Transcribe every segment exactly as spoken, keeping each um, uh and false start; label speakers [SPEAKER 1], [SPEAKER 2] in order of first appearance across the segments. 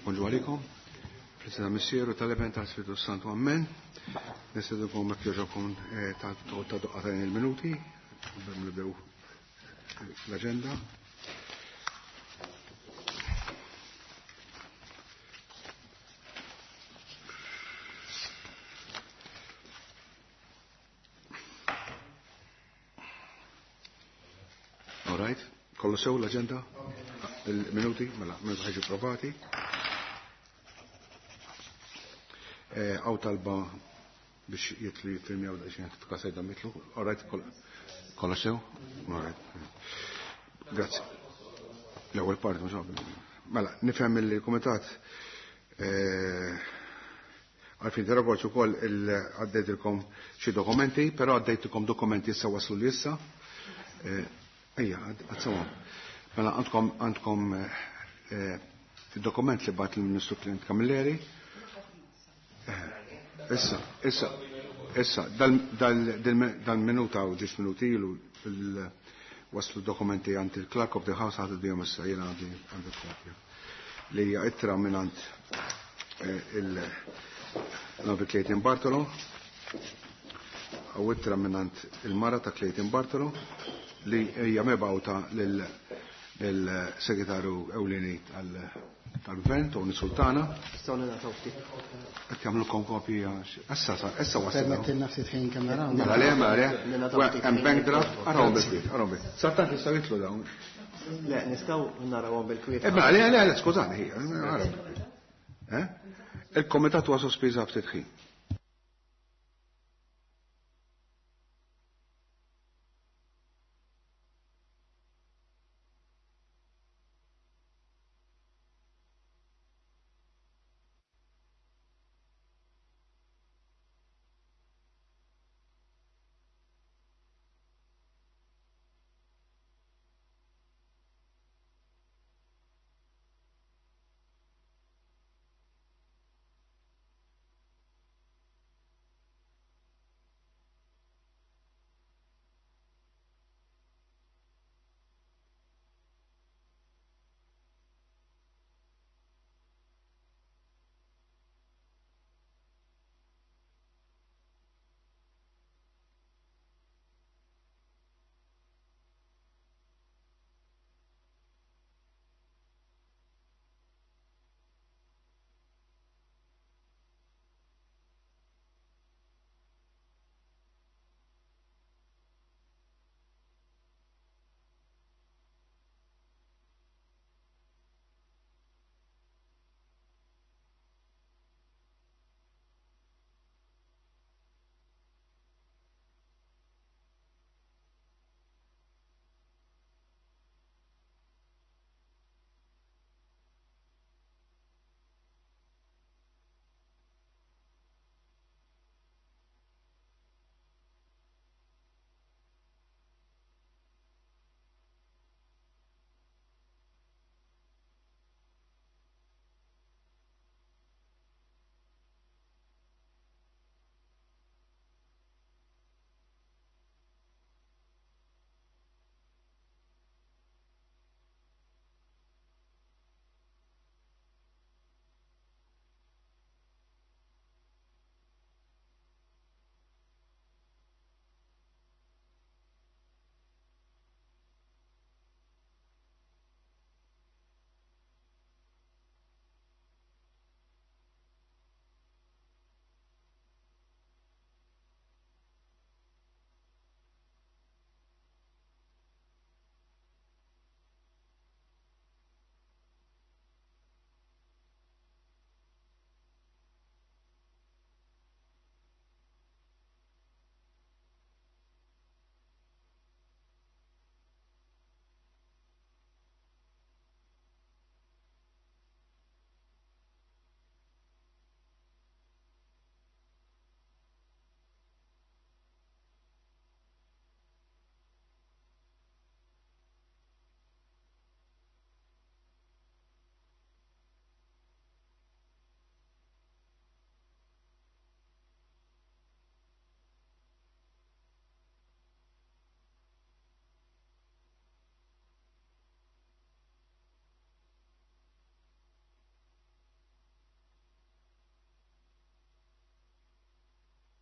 [SPEAKER 1] Bonġu għalikom, President Missieru tal-Event tal-Spiritu Santu Ammen. Nisedukom mek joġokom ta' doqqatajn il-minuti, nibdew l-agenda. All right, kollu sew l-agenda, il-minuti, mela, mela ħagġu provati. Għaw talba biex jitli firmi għaw daċin t-kasajda mitlu. All right, kollu sew? All right. Grazie. L-ewel parti, mux mela, nifhem il-komitat għalfin t-ragoċu kol għaddejtilkom xie dokumenti, pero għaddejtilkom dokumenti jissa waslu li jissa. Ejja, għadsawam. Mela, għandkom għandkom il-dokument li bat l-Ministru Klient Kamilleri. Issa, issa, issa, dal-minuta u ġis minuti ilu waslu dokumenti għanti il-Clerk of the House għadu dijom issa, jena għandi għandi kopja. Li hija ittra minnant il-Novi Clayton Bartolo, għaw ittra minnant il-Mara ta' Clayton Bartolo, li hija mebawta l-Segretarju Ewlieni tal-Gvern u Sultana.
[SPEAKER 2] Stawna nagħtaw ftit.
[SPEAKER 1] Qed jagħmlukom kopja. Issa issa wasal.
[SPEAKER 2] Permettilna ftit ħin kemm naraw.
[SPEAKER 1] Mela le mela hemm bank draft araw bil-kwiet, araw bil. Sartan tista' jitlu dawn.
[SPEAKER 2] Le, nistgħu narawhom bil-kwiet.
[SPEAKER 1] Eh mela le le skużani ħija, araw. Eh? Il-komitat huwa sospiża ftit ħin.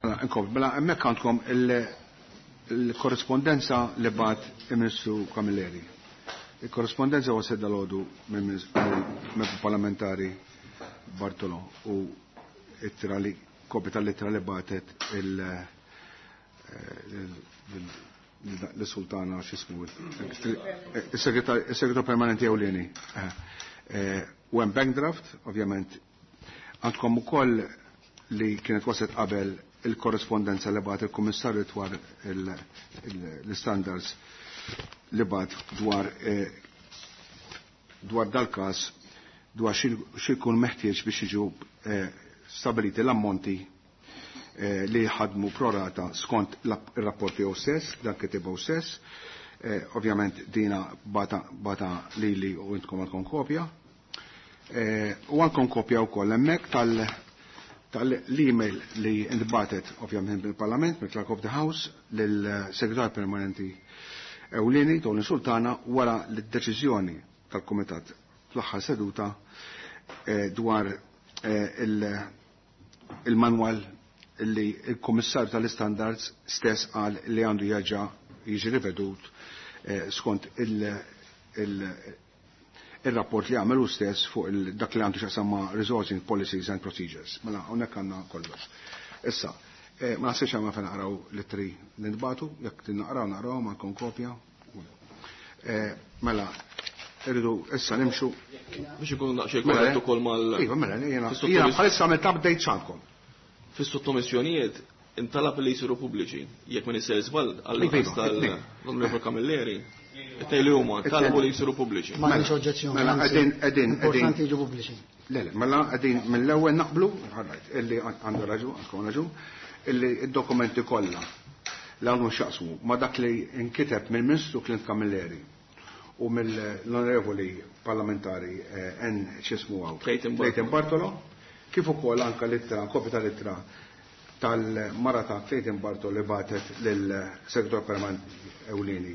[SPEAKER 1] Mela hemmhekk għandkom il-korrespondenza li bat il-Ministru Camilleri. Il-korrespondenza wased dal-għodu mill parlamentari Bartolo u it-tira li kopja tal-ittra li batet l-sultana x'ismu il-segretar permanenti ewlieni. U hemm bank draft, ovvjament, għandkom ukoll li kienet waset qabel il-korrespondenza li bat il-Kummissarju dwar l-standards li bat dwar dwar dal-każ dwar x'ikun meħtieġ biex jiġu stabiliti l-ammonti li ħadmu prorata skont il-rapporti jew stess, dan kitibgħu stess. Ovvjament dina bata lili u intkom għandkom kopja. U għandkom kopja wkoll hemmhekk tal tal-email li indbatet ovvjament mill-Parlament, mill-Clerk of the House, lill-Segretar Permanenti Ewlieni Tony Sultana wara l-deċiżjoni tal-Kumitat fl-aħħar seduta dwar il-manwal li il-Kummissarju tal-Standards stess qal li għandu jerġa' jiġi rivedut skont il-rapport li għamelu stess fuq dak li għandu xaqsamma resourcing policies and procedures. Mela, hawnhekk għandna kollox. Issa, ma nasibx għamma fejn naqraw l-tri l-indbatu, jekk naqraw naqraw ma nkun kopja. Mela, irridu issa nimxu.
[SPEAKER 3] Biex ikun daqsxejn korrett ukoll mal.
[SPEAKER 1] Iva, mela, jiena bħalissa għamilt update x'għandkom.
[SPEAKER 3] Fis-sottomissjonijiet intalab li jsiru pubbliċi. Jekk ma nisser żball għall-inqas tal-Onorevole Camilleri. Tejli huma talabu li jsiru pubbliċi.
[SPEAKER 2] Ma nix oġġezzjoni.
[SPEAKER 1] Mela qegħdin qegħdin
[SPEAKER 2] importanti jiġu pubbliċi.
[SPEAKER 1] Le, le, mela qegħdin mill-ewwel naqblu, ħarrajt, illi għandu raġun, għandkom raġun, illi d-dokumenti kollha li għandhom x'jaqsmu ma dak li nkiteb mill-Ministru Clint Camilleri u mill-onorevoli parlamentari N x'ismu għaw Clayton Bartolo, kif ukoll anke l-ittra, kopja tal-ittra tal-mara ta' Clayton Bartolo li batet lill-Segretar Permanenti Ewlieni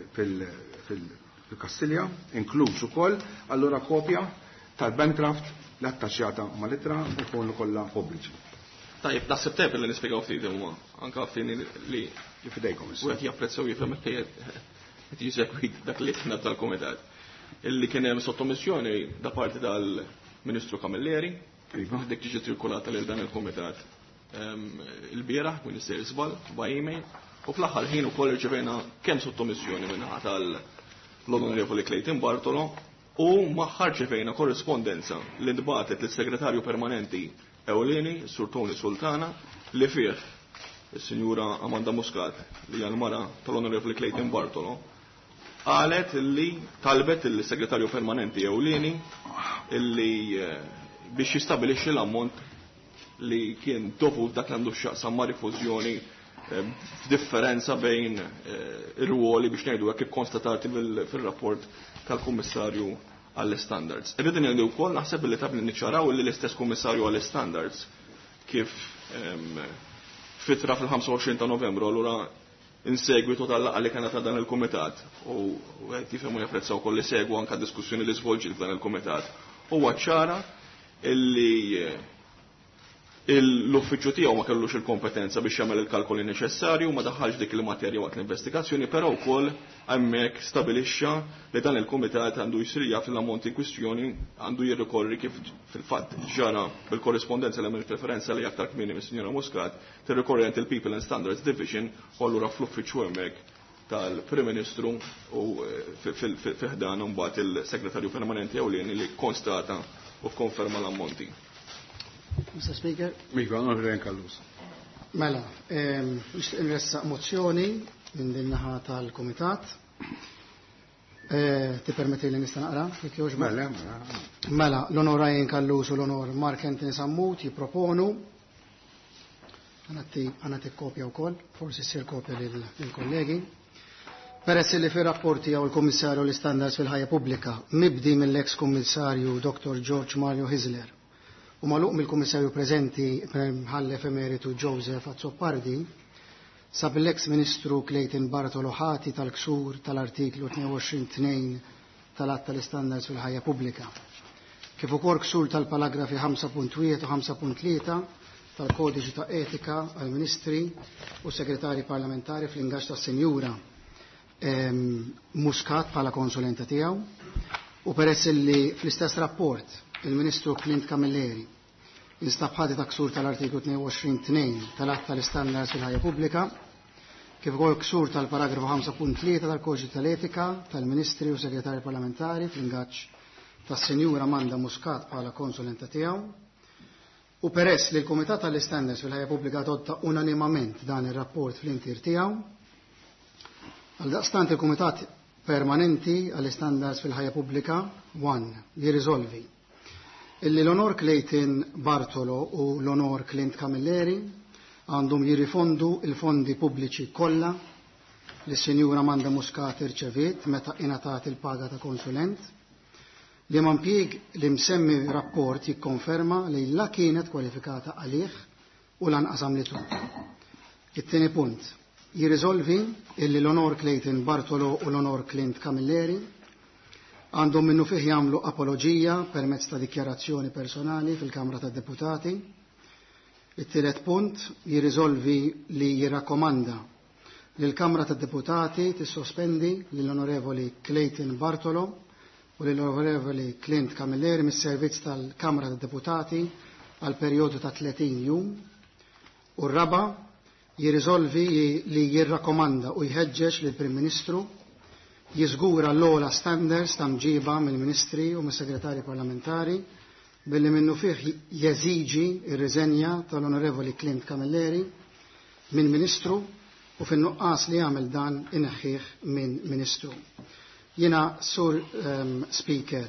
[SPEAKER 1] fil-Kastilja, inkluż ukoll allura kopja tal-bank draft li attaċċjata ma' littra u jkunu kollha pubbliċi.
[SPEAKER 3] Tajjeb, naħseb tajjeb li nispjegaw ftit imma anke fini li
[SPEAKER 1] fidejkom
[SPEAKER 3] u qed japprezzaw jifhem qed jiżegwi dak li kien tal-Kumitat. Illi kien hemm sottomissjoni da parti tal-Ministru Camilleri, dik tiġi ċirkulata lil dan il-Kumitat il-bieraħ Minister Isbal by email u fl-aħħar ħin ukoll irċevejna kemm sottomissjoni minnaħa tal-Onorevoli Clayton Bartolo u maħħar ċevejna korrespondenza li ndbatet lis-Segretarju Permanenti Ewlieni, Sur Tony Sultana, li fih is-Sinjura Amanda Muscat li hija l-mara tal-Onorevoli Clayton Bartolo qalet li talbet il-Segretarju Permanenti Ewlieni illi biex jistabilixxi l-ammont li kien dovut dak għandu x'jaqsam ma' rifużjoni f'differenza bejn ir-ruoli biex ngħidu hekk ikkonstatati fil-rapport tal-Kummissarju għall-Standards. Irridu ngħidu wkoll naħseb li tabli niċċaraw li l-istess Kummissarju għall-Standards kif fitra fil-ħamsa u għoxrin ta' Novembru allura insegwitu tal-laqgħa li kienet ta' dan il-Kumitat u qed jifhmu japprezzaw ukoll li segwu anke diskussjoni li żvolġi f'dan il-Kumitat. Huwa ċara illi l-uffiċċju tiegħu ma kellux il-kompetenza biex jagħmel il-kalkoli neċessarju ma daħħalx dik il-materja waqt l-investigazzjoni, però wkoll hemmhekk stabilixxa li dan il-kumitat għandu jsirja fil-ammonti kwistjoni għandu jirrikorri kif fil-fatt ġara bil-korrespondenza li għamil referenza li aktar kmieni mis-Sinjora Muscat tirrikorri għand il-People and Standards Division u allura fl-uffiċċju hemmhekk tal-Prim Ministru u fiħdan mbagħad il-Segretarju Permanenti Ewlieni li konstata u konferma l-ammonti.
[SPEAKER 2] Mister Speaker.
[SPEAKER 1] Mikro, non ren kallus.
[SPEAKER 2] Mela, nressaq mozzjoni minn din naħa tal-Kumitat. Ti permetti li nista' naqra?
[SPEAKER 1] Mela,
[SPEAKER 2] mela, l-onor Ryan Kallus u l-onor Mark Anthony Sammut jipproponu għanati kopja wkoll, forsi ssir kopja lill-kollegi. Peress li fir-rapporti għaw il-Kummissarju l-Standards fil-ħajja pubblika mibdi mill-ex Kummissarju Doctor George Mario Hisler u magħluq mill-Kummissarju preżenti ħallef emeritu Joseph Azzopardi sab l-ex Ministru Clayton Bartolo ħati tal-ksur tal-artiklu tnejn tnejn tal-att tal-Standards fil-ħajja pubblika. Kif ukoll ksur tal-paragrafi ħamsa punt wieħed u ħamsa punt tlieta tal-Kodiċi ta' Etika għal Ministri u Segretari Parlamentari fl-ingaġġ tas-Sinjura Muscat bħala konsulenta tiegħu u peress li fl-istess rapport il-Ministru Clint Camilleri instab ħati ta' ksur tal-artiklu tnejn tnejn tal-att tal-istandards fil-ħajja pubblika kif ukoll ksur tal-paragrafu ħamsa punt tlieta tal-Kodiċi tal-Etika tal-Ministri u Segretari Parlamentari fl-ingaġġ tas-Sinjura Amanda Muscat bħala konsulenta tiegħu u peress li l-Kumitat tal-Istandards fil-ħajja pubblika adotta unanimament dan ir-rapport fl-intir tiegħu għaldaqstant il-Kumitat Permanenti għall-Istandards fil-ħajja pubblika one jirriżolvi illi l-Onor Clayton Bartolo u l-Onor Clint Camilleri għandhom jirrifondu il-fondi pubbliċi kollha li s-Sinjura Amanda Muscat irċeviet meta ingħatat il-paga ta' konsulent li impjieg li msemmi rapport jikkonferma li la kienet kwalifikata għalih u lanqas għamlitu. It-tieni punt jirriżolvi illi l-Onor Clayton Bartolo u l-Onor Clint Camilleri għandhom minnu fih jagħmlu apoloġija permezz ta' dikjarazzjoni personali fil-Kamra tad-Deputati. It-tielet punt jirriżolvi li jirrakkomanda li l-Kamra tad-Deputati tissospendi lill-Onorevoli Clayton Bartolo u lill-Onorevoli Clint Camilleri mis-servizz tal-Kamra tad-Deputati għal perjodu ta' tletin jum. U r-raba' jirriżolvi li jirrakkomanda u jħeġġeġ lill-Prim Ministru jiżgura l-ogħla standards ta' mġiba mill-Ministri u mis-Segretari Parlamentari billi minnu fih jeżiġi ir-riżenja tal-Onorevoli Clint Camilleri minn Ministru u fin-nuqqas li jagħmel dan ineħħih minn Ministru. Jiena Sur um, Speaker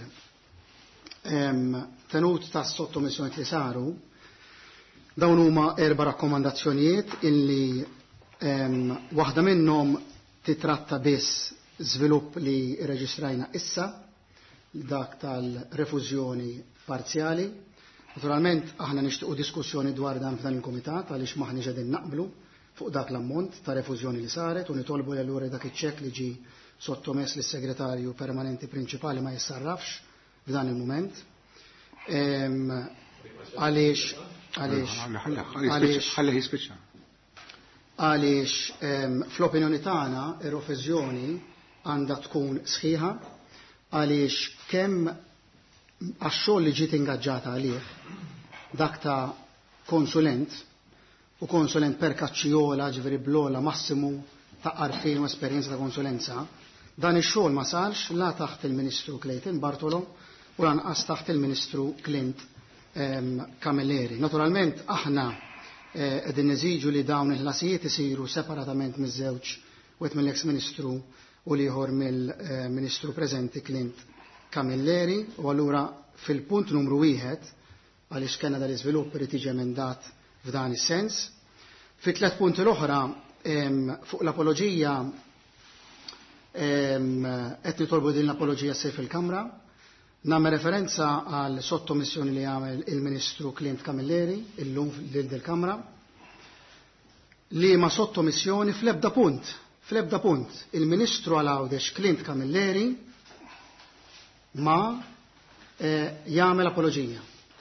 [SPEAKER 2] um, tenut ta' sottomissjoni li saru dawn huma erba' rakkomandazzjonijiet illi um, waħda minnhom titratta biss żvilupp li reġistrajna issa dak tal-refużjoni parzjali. Naturalment aħna nixtiequ diskussjoni dwar dan f'dan il-Kumitat għaliex maħniex qegħdin naqblu fuq dak l-ammont ta' refużjoni li saret u nitolbu l allura dak iċ-ċekk li ġi sottomess lis-Segretarju Permanenti Prinċipali ma jissarrafx f'dan il-mument. Għaliex għaliex għaliex għaliex fl-opinjoni tagħna ir-refużjoni għandha tkun sħiħa għaliex kemm għax-xogħol li ġiet ingaġġata għalih dak ta' konsulent u konsulent per kaċċjola ġifieri blola massimu ta' għarfien u esperjenza ta' konsulenza, dan ix-xogħol ma sarx la taħt il-Ministru Clayton Bartolo u lanqas taħt il-Ministru Clint Camilleri. Naturalment aħna qegħdin neżiġu li dawn il-ħlasijiet isiru separatament miż-żewġ wieħed mill-eks Ministru u ieħor mill-Ministru preżenti Clint Camilleri u allura fil-punt numru wieħed għaliex kellna dal-iżvilupp irid jiġi emendat f'dan is-sens. Fit-tliet punti l-oħra fuq l-apoloġija qed nitolbu din l-apoloġija ssir fil-Kamra. Nagħmel referenza għal sottomissjoni li għamel il-Ministru Clint Camilleri illum lill-Kamra li ma sottomissjoni fl-ebda punt fl-ebda punt il-Ministru għal Għawdex Clint Camilleri ma jagħmel apoloġija.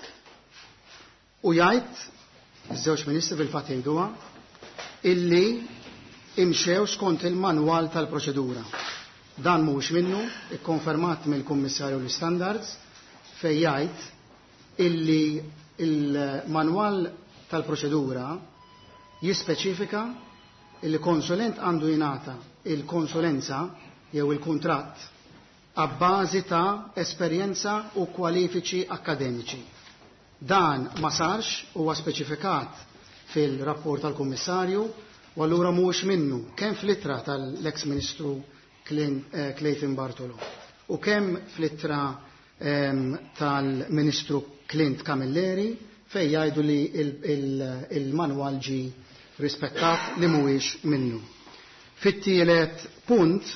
[SPEAKER 2] U jgħid iż-żewġ Ministri fil-fatt jgħiduha illi imxew skont il-manwal tal-proċedura. Dan mhuwiex minnu, ikkonfermat mill-Kummissarju l-Standards fejn jgħid illi il-manwal tal-proċedura jispeċifika illi konsulent għandu jingħata il-konsulenza jew il-kuntratt għabbażi ta' esperjenza u kwalifiċi akkademiċi. Dan ma sarx huwa speċifikat fil-rapport tal-Kummissarju u allura mhuwiex minnu kemm fl-ittra tal-eks Ministru Clayton Bartolo u kemm fl-ittra tal-Ministru Clint Camilleri fejn jgħidu li il-manwal ġi rispettat li mhuwiex minnu. Fit-tielet punt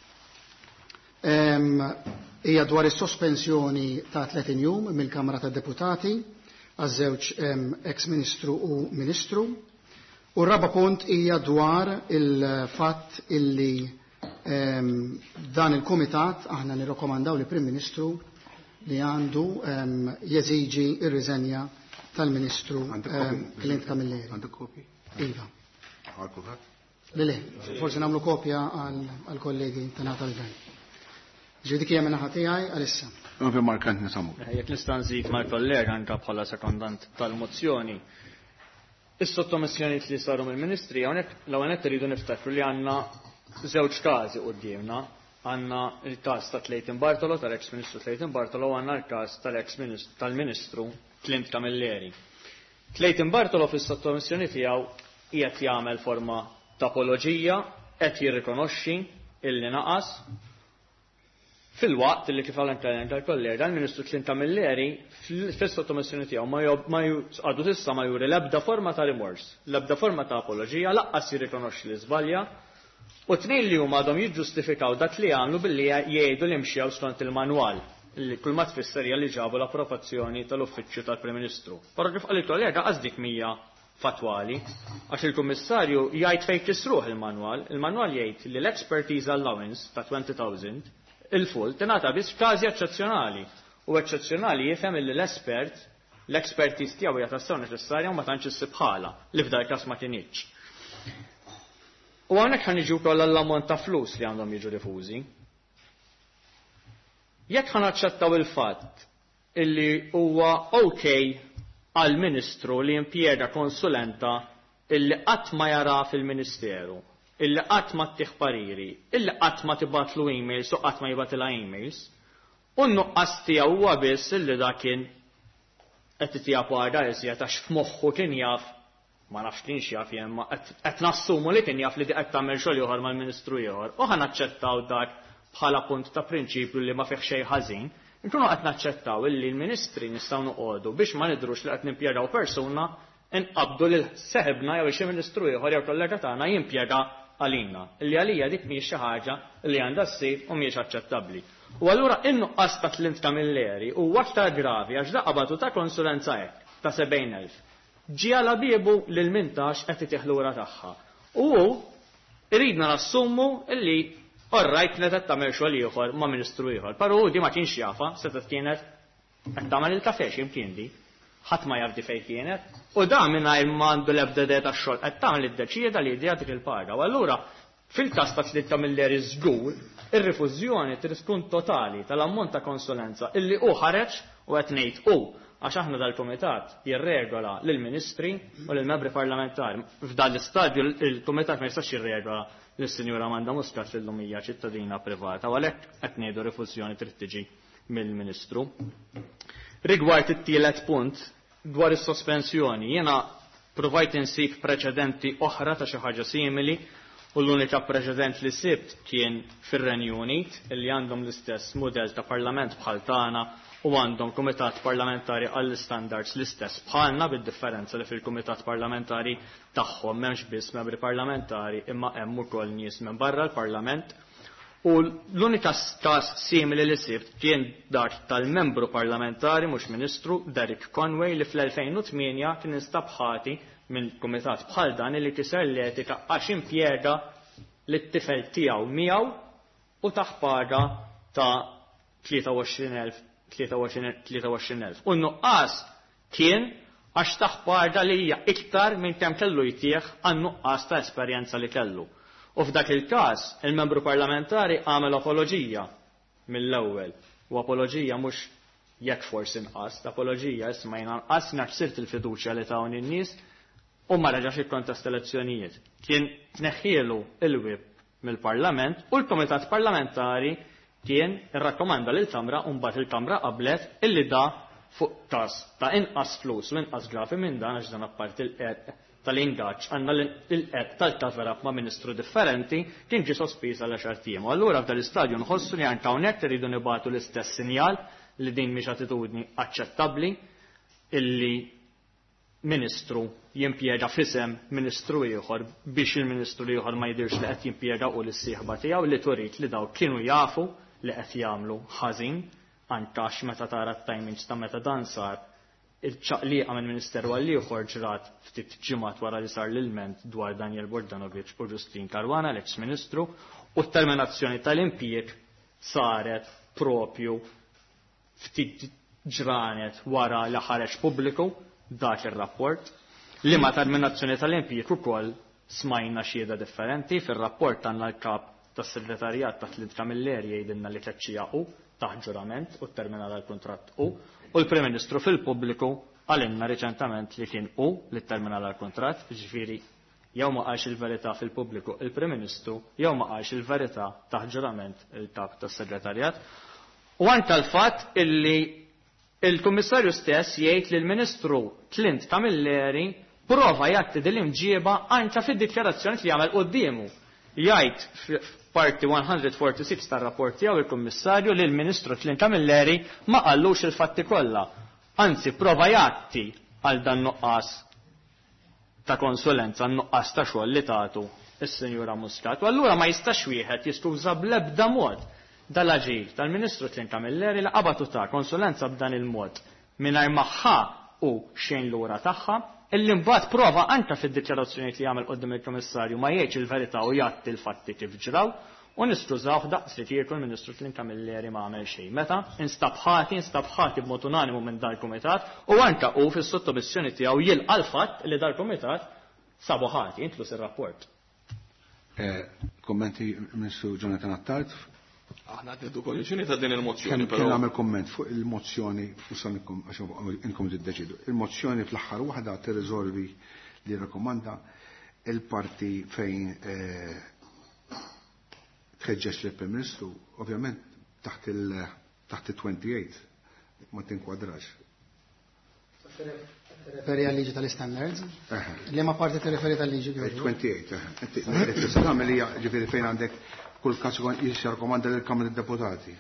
[SPEAKER 2] hija dwar is-sospensjoni ta' tletin jum mill-Kamra tad-Deputati għaż-żewġ eks-Ministru u Ministru. U r-raba' punt hija dwar il-fatt illi dan il-Kumitat aħna nirrakkomandaw li Prim Ministru li għandu jeżiġi ir-riżenja tal-Ministru Clint Camilleri.
[SPEAKER 1] Għandek kopji?
[SPEAKER 2] Iva.
[SPEAKER 1] Għal kulħadd?
[SPEAKER 2] Lele, forsi nagħmlu kopja għall-kollegi tagħna tal-gvern. Ġidik hija minn ħadd tiegħi għalissa.
[SPEAKER 1] Fi markant nisamu.
[SPEAKER 4] Jekk nista' nżid mal-kollega anke bħala sekondant tal-mozzjoni. Is-sottomissjonijiet li saru mill-Ministri hawnhekk l-ewwel nett iridu niftakru li għandna żewġ każi qudiemna. Għandna l-każ ta' Clayton Bartolo, tal-ex Ministru Clayton Bartolo, u għandna l-każ tal-ex tal-Ministru Clint Camilleri. Clayton Bartolo fis-sottomissjoni tiegħu qiegħed jagħmel forma ta' apoloġija, qed jirrikonoxxi illi naqas fil-waqt li kif għal tal-kollega l-Ministru Clint Camilleri fis-sottomissjoni tiegħu ma għadu tissa ma juri l-ebda forma ta' rimors, l-ebda forma ta' apoloġija, laqqas jirrikonoxxi li żbalja, u tnejn li huma għadhom jiġġustifikaw dak li għamlu billi jgħidu li mxew skont il-manwal li kull ma tfisser li ġabu l-approvazzjoni tal-Uffiċċju tal-Prim Ministru. Però kif qal il-kollega qasdik mija fatwali, għax il-Kummissarju jgħid fejn kisruh il-manwal, il-manwal jgħid li l-expertise allowance ta' twenty thousand il-full tingħata biss f'każi eċċezzjonali, u eċċezzjonali jifhem li l-espert l-expertise tiegħu hija tassew neċessarja u ma tantx issib bħala li f'dal każ ma kinitx. U hawnhekk ħan niġu wkoll għall-ammont ta' flus li għandhom jiġu rifużi. Jekk ħan aċċettaw il-fatt illi huwa okay għall-Ministru li impjega konsulenta illi qatt ma jara fil-Ministeru, illi qatt ma ttieħ pariri, illi qatt ma tibatlu emails u qatt ma jibatilha emails, u n-nuqqas tiegħu huwa biss illi dak kien qed titija parda iżjed għax f'moħħu kien jaf ma nafx kienx jaf jemma qed nassumu li kien jaf li qed tagħmel xogħol ieħor mal-Ministru ieħor, u ħa naċċettaw dak bħala punt ta' prinċipju li ma fih xejn ħażin. Inkunu qed naċċettaw illi l-Ministri nistgħu noqogħdu biex ma nidrux li qed nimpjegaw persuna inqabdu lil seħibna jew xi Ministru ieħor jew kollega tagħna jimpjega għalina. Illi għalija dik mhijiex xi ħaġa li għandha ssir u mhijiex aċċettabbli. U allura in-nuqqas ta' Clint Camilleri huwa aktar gravi għax dak qabatu ta' konsulenza hekk ta' sebgħin elf. Ġie għala biebu lil mintax qed titieħ lura tagħha. U iridna nassummu illi orrajt li qed tagħmel xogħol ieħor ma' Ministru ieħor. Però di ma kienx jafa se kienet qed tagħmel il-kafè x'imkien di. Ħadd ma jafdi fejn kienet. U da mingħajr ma għandu l-ebda idea tax-xogħol qed tagħmel iddeċieda li jdea dik il-paga. U allura fil-każ ta' Clint Camilleri żgur ir-rifużjoni trid tkun totali tal-ammont ta' konsulenza illi hu ħareġ u qed ngħid hu għax aħna dal-Kumitat jirregola lill-Ministri u lill-Membri Parlamentari. F'dan l-istadju il-Kumitat ma jistax jirregola lis-Sinjura Amanda Muscat li llum hija ċittadina privata u għalhekk qed ngħidu rifużjoni trid tiġi mill-Ministru. Rigward it-tielet punt dwar is-sospensjoni, jiena provajt insib preċedenti oħra ta' xi ħaġa simili u l-unika preċedent li sibt kien fir-Renju Unit illi għandhom l-istess mudell ta' parlament bħal tagħna u għandhom kumitat parlamentari għall-standards l-istess bħalna bid-differenza li fil-kumitat parlamentari tagħhom m'hemmx biss membri parlamentari imma hemm ukoll nies minn barra l-Parlament. U l-unika każ simili li sibt kien dak tal-membru parlamentari mhux Ministru Derek Conway li fl-elfejn u tminja kien instab ħati minn kumitat bħal dan li kiser l-etika għax impjega lit-tifel tiegħu miegħu u taħ paga ta' tlieta u għoxrin elf. U n-nuqqas kien għax taħ paga li hija iktar minn kemm kellu jtieħ għan-nuqqas ta' esperjenza li kellu. U f'dak il-każ il-membru parlamentari għamel apoloġija mill-ewwel. U apoloġija mhux jekk forsi nqas, apoloġija isma' jiena nqasna ksirt il-fiduċja li tawni n-nies u ma reġax ikkontest elezzjonijiet. Kien neħħielu il-wib mill-Parlament u l-Kumitat Parlamentari kien irrakkomanda lil kamra u mbagħad il-Kamra qablet illi da fuq każ ta' inqas flus u inqas grafi minn dan għax dan apparti l-qed tal-ingaġġ għandna l-qed tal-taverab ma' ministru differenti kien ġie sospiż għal għaxar tiem. U allura f'dan l-istadju nħossu li anke hawnhekk iridu nibagħtu l-istess sinjal li din mhix attitudni aċċettabbli illi Ministru jimpjega f'isem Ministru ieħor biex il-Ministru ieħor ma jidirx li qed jimpjega u l-sieħba tiegħu li turid li daw kienu jafu li qed jagħmlu ħażin anke għax meta tara t-timings ta' meta dan sar il-ċaqliqa minn Ministeru għal ieħor ġrat ftit ġimgħat wara li sar l-ilment dwar Daniel Bogdanovic u Justin Caruana l-ex Ministru u t-terminazzjoni tal-impjieg saret propju ftit ġranet wara li ħareġ pubbliku dak ir-rapport. Liema terminazzjoni tal-impjieg ukoll smajna xieda differenti fir-rapport għandna l-kap tas-segretarjat ta' Tliet Kamilleri jgħidilna li tliet xijaqu taħt ġurament u terminal l-kuntratt u u l-Prim Ministru fil-pubbliku għalinna reċentament li kien u li terminal l-kuntratt, ġifieri jew ma qalx il-verità fil-pubbliku il-Prim Ministru jew ma qalx il-verità taħt ġurament il-kap tas-segretarjat. U anke l-fatt illi il-Kummissarju stess jgħid li l-Ministru Tliet Kamilleri prova jagħti din l-imġieba anke fid-dikjarazzjoni li jagħmel qudiemu. Jgħid f'parti one forty-six tar-rapport tiegħu il-Kummissarju li l-Ministru Tliet Kamilleri ma qallux il-fatti kollha. Anzi, prova jagħti għal dan nuqqas ta' konsulenza, nuqqas ta' xogħol li tagħtu is-Sinjura Muscat. U allura ma jistax wieħed jiskuża bl-ebda mod dal-aġir tal-Ministru Tliet Kamilleri li qabatu ta' konsulenza b'dan il-mod mingħajr magħha u xejn lura tagħha, illi mbagħad prova anke fid-dikjarazzjonijiet li jagħmel qudiem il-Kummissarju ma jgħidx il-verità u jagħti l-fatti kif ġraw u niskużaw daqs li kieku l-Ministru Tliet Kamilleri ma għamel xejn. Meta instabħati, instabħati b'mod unanimu minn dal-Kumitat u anke hu fis-sottomissjoni tiegħu jilqa' l-fatt li dal-Kumitat sabu ħati inklus ir-rapport.
[SPEAKER 1] Kommenti Ministru Jonathan Attard?
[SPEAKER 3] Aħna għeddu kondizzjoni ta' din il-mozzjoni.
[SPEAKER 1] Kien għamel komment fuq il-mozzjoni u sanikom għax inkom tiddeċidu. Il-mozzjoni fl-aħħar waħda tirriżolvi li rekomanda il-parti fejn tħeġġeġ lill-Prim Ministru, ovvjament taħt il-twenty-eight ma tinkwadrax.
[SPEAKER 2] Referi għal-liġi tal-standards? Li ma parti tirreferi tal-liġi?
[SPEAKER 1] twenty-eight. Tistaqam li ġifieri fejn għandek kull każ jirrakkomanda lill-Kamra tad-Deputati.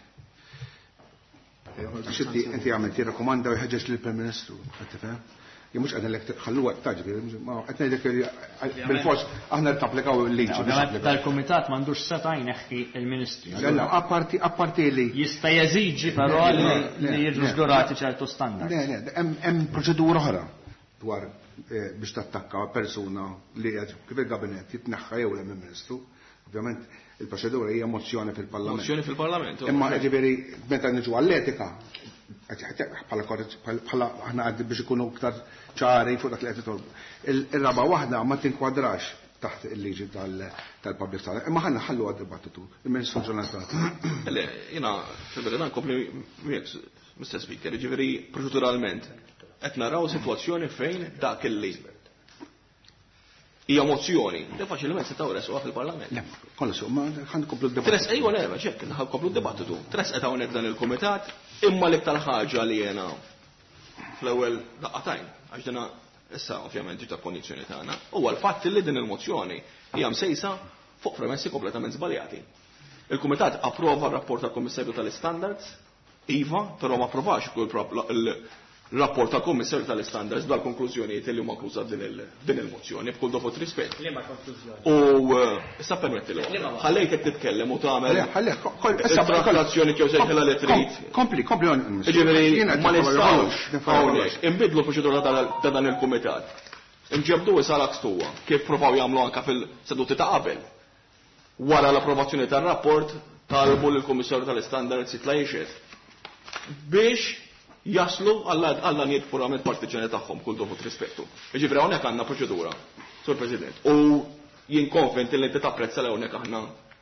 [SPEAKER 1] Inti għamel jirrakkomanda u jħeġġeġ lill-Prim Ministru, qed tifhem? Jien mhux qed ngħidlek ħalluha taġbi, qed ngħidlek bil-fors aħna tapplikaw il-liġi.
[SPEAKER 4] Tal-Kumitat m'għandux seta' jneħħi l-Ministri.
[SPEAKER 1] Lella, apparti apparti li
[SPEAKER 4] jista' jeżiġi però li jiġu żgurati ċertu standards.
[SPEAKER 1] Le, le, hemm proċedura oħra dwar biex tattakka persuna li kif il-Gabinet jitneħħa jew hemm il-Ministru. Ovvjament il-proċedura hija mozzjoni fil-Parlament.
[SPEAKER 3] Mozzjoni fil-Parlament.
[SPEAKER 1] Imma ġifieri meta niġu għall-etika bħala aħna għaddi biex ikunu iktar ċari fuq dak li qed titolbu. Ir-raba waħda ma tinkwadrax taħt il-liġi tal-Public Service. Imma ħanna ħallu għad-dibattitu. Il-Ministru Jonathan.
[SPEAKER 3] Le, jiena fil-verità nkompli miegħek, Mister Speaker, ġifieri proċeduralment qed naraw sitwazzjoni fejn dak il-li hija mozzjoni, li faċilment se tawres uha fil-Parlament.
[SPEAKER 1] Le, kollha suq ma ħankomplu d-dibattitu.
[SPEAKER 3] Tres ejwa le, ċekk, ħankomplu d-dibattitu. Tres qed hawnhekk dan il-Kumitat, imma l-iktar ħaġa li jiena fl-ewwel daqqatajn, għax dina issa ovvjament ġita kondizzjoni tagħna, huwa l-fatt li din il-mozzjoni hija msejsa fuq premessi kompletament żbaljati. Il-Kumitat approva r-rapport tal-Kummissarju tal-Standards, iva, però ma approvax il-rapport tal-Kummissarju tal-Standards dwar konklużjonijiet li huma akkużat din il-mozzjoni b'kull dovut rispett.
[SPEAKER 4] Liema konklużjoni.
[SPEAKER 3] U issa permettilhom. Ħallejk qed titkellem u tagħmel issa kalkolazzjoni jew sejħilha li trid.
[SPEAKER 1] Kompli, kompli.
[SPEAKER 3] Ġifieri ma nistgħux hawnhekk inbidlu proċedura ta' dan il-Kumitat. Inġebdu issa l-akstuwa kif provaw jagħmlu anke fil-seduti ta' qabel. Wara l-approvazzjoni tar-rapport talbu lill-Kummissarju tal-Standards jitla' jixed biex jaslu għalla niet purament partiġeni tagħhom kull dovut rispettu. Ġifieri hawnhekk għandna proċedura, Sur President. U jien konvent li inti tapprezza l hawnhekk aħna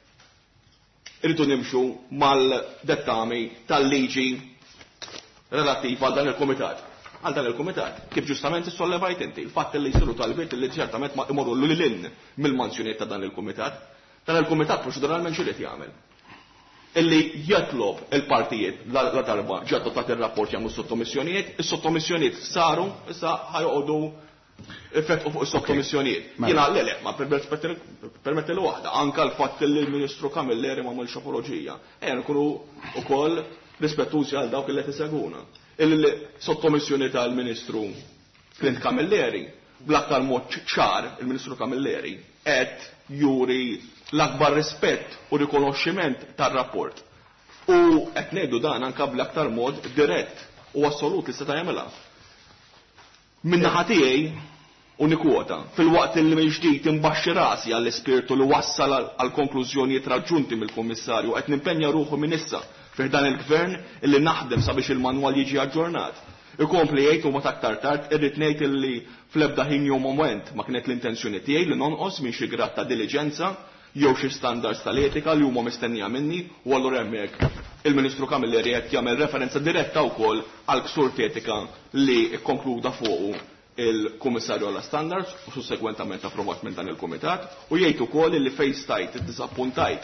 [SPEAKER 3] irridu nimxu mal-dettami tal-liġi relattiva għal dan il-Kumitat. Għal dan il-Kumitat, kif ġustament issollevajt inti, il-fatt li jsiru tal-bit li ċertament ma imorru lil mill-manzjoniet ta' dan il-Kumitat. Dan il-Kumitat proċeduralment x'irid jagħmel? Illi jatlob il-partijiet la darba ġaddu ta' il-rapport jagħmlu sottomissjonijiet, is-sottomissjonijiet saru issa ħajqogħdu effett fuq is-sottomissjonijiet. Jiena le le ma permetti li waħda anke l-fatt li l-Ministru Kamilleri ma m'għamilx apoloġija. Ejja nkunu wkoll rispettużi għal dawk li qed iseguna. Il-sottomissjoni tal-Ministru Clint Kamilleri bl-aktar mod ċar il-Ministru Kamilleri qed juri l-akbar rispett u rikonoxximent tar-rapport. U qed ngħidu dan anke bl-aktar mod dirett u assolut li seta' jagħmilha. Min-naħa tiegħi u nikwota fil-waqt li mill-ġdid imbaxxi rasi għall-ispirtu li wassal għal konklużjonijiet raġunti mill-Kummissarju qed nimpenja ruħu minn issa fih dan il-Gvern illi naħdem sabiex il-manwal jiġi aġġornat. Ikompli jgħid u ma taktar tard irrid ngħid illi fl-ebda ħin jew moment ma kienet l-intenzjoni tiegħi li nonqos minn xi grad ta' diligenza jew xi standards tal-etika li huma mistennija minni u allura hemmhekk il-Ministru Camilleri qed jagħmel referenza diretta wkoll għal ksur etika li kkonkluda fuqu il-Kummissarju għall standards u sussegwentament approvat minn dan il-Kumitat u jgħid ukoll li fejn stajt iddisappuntajt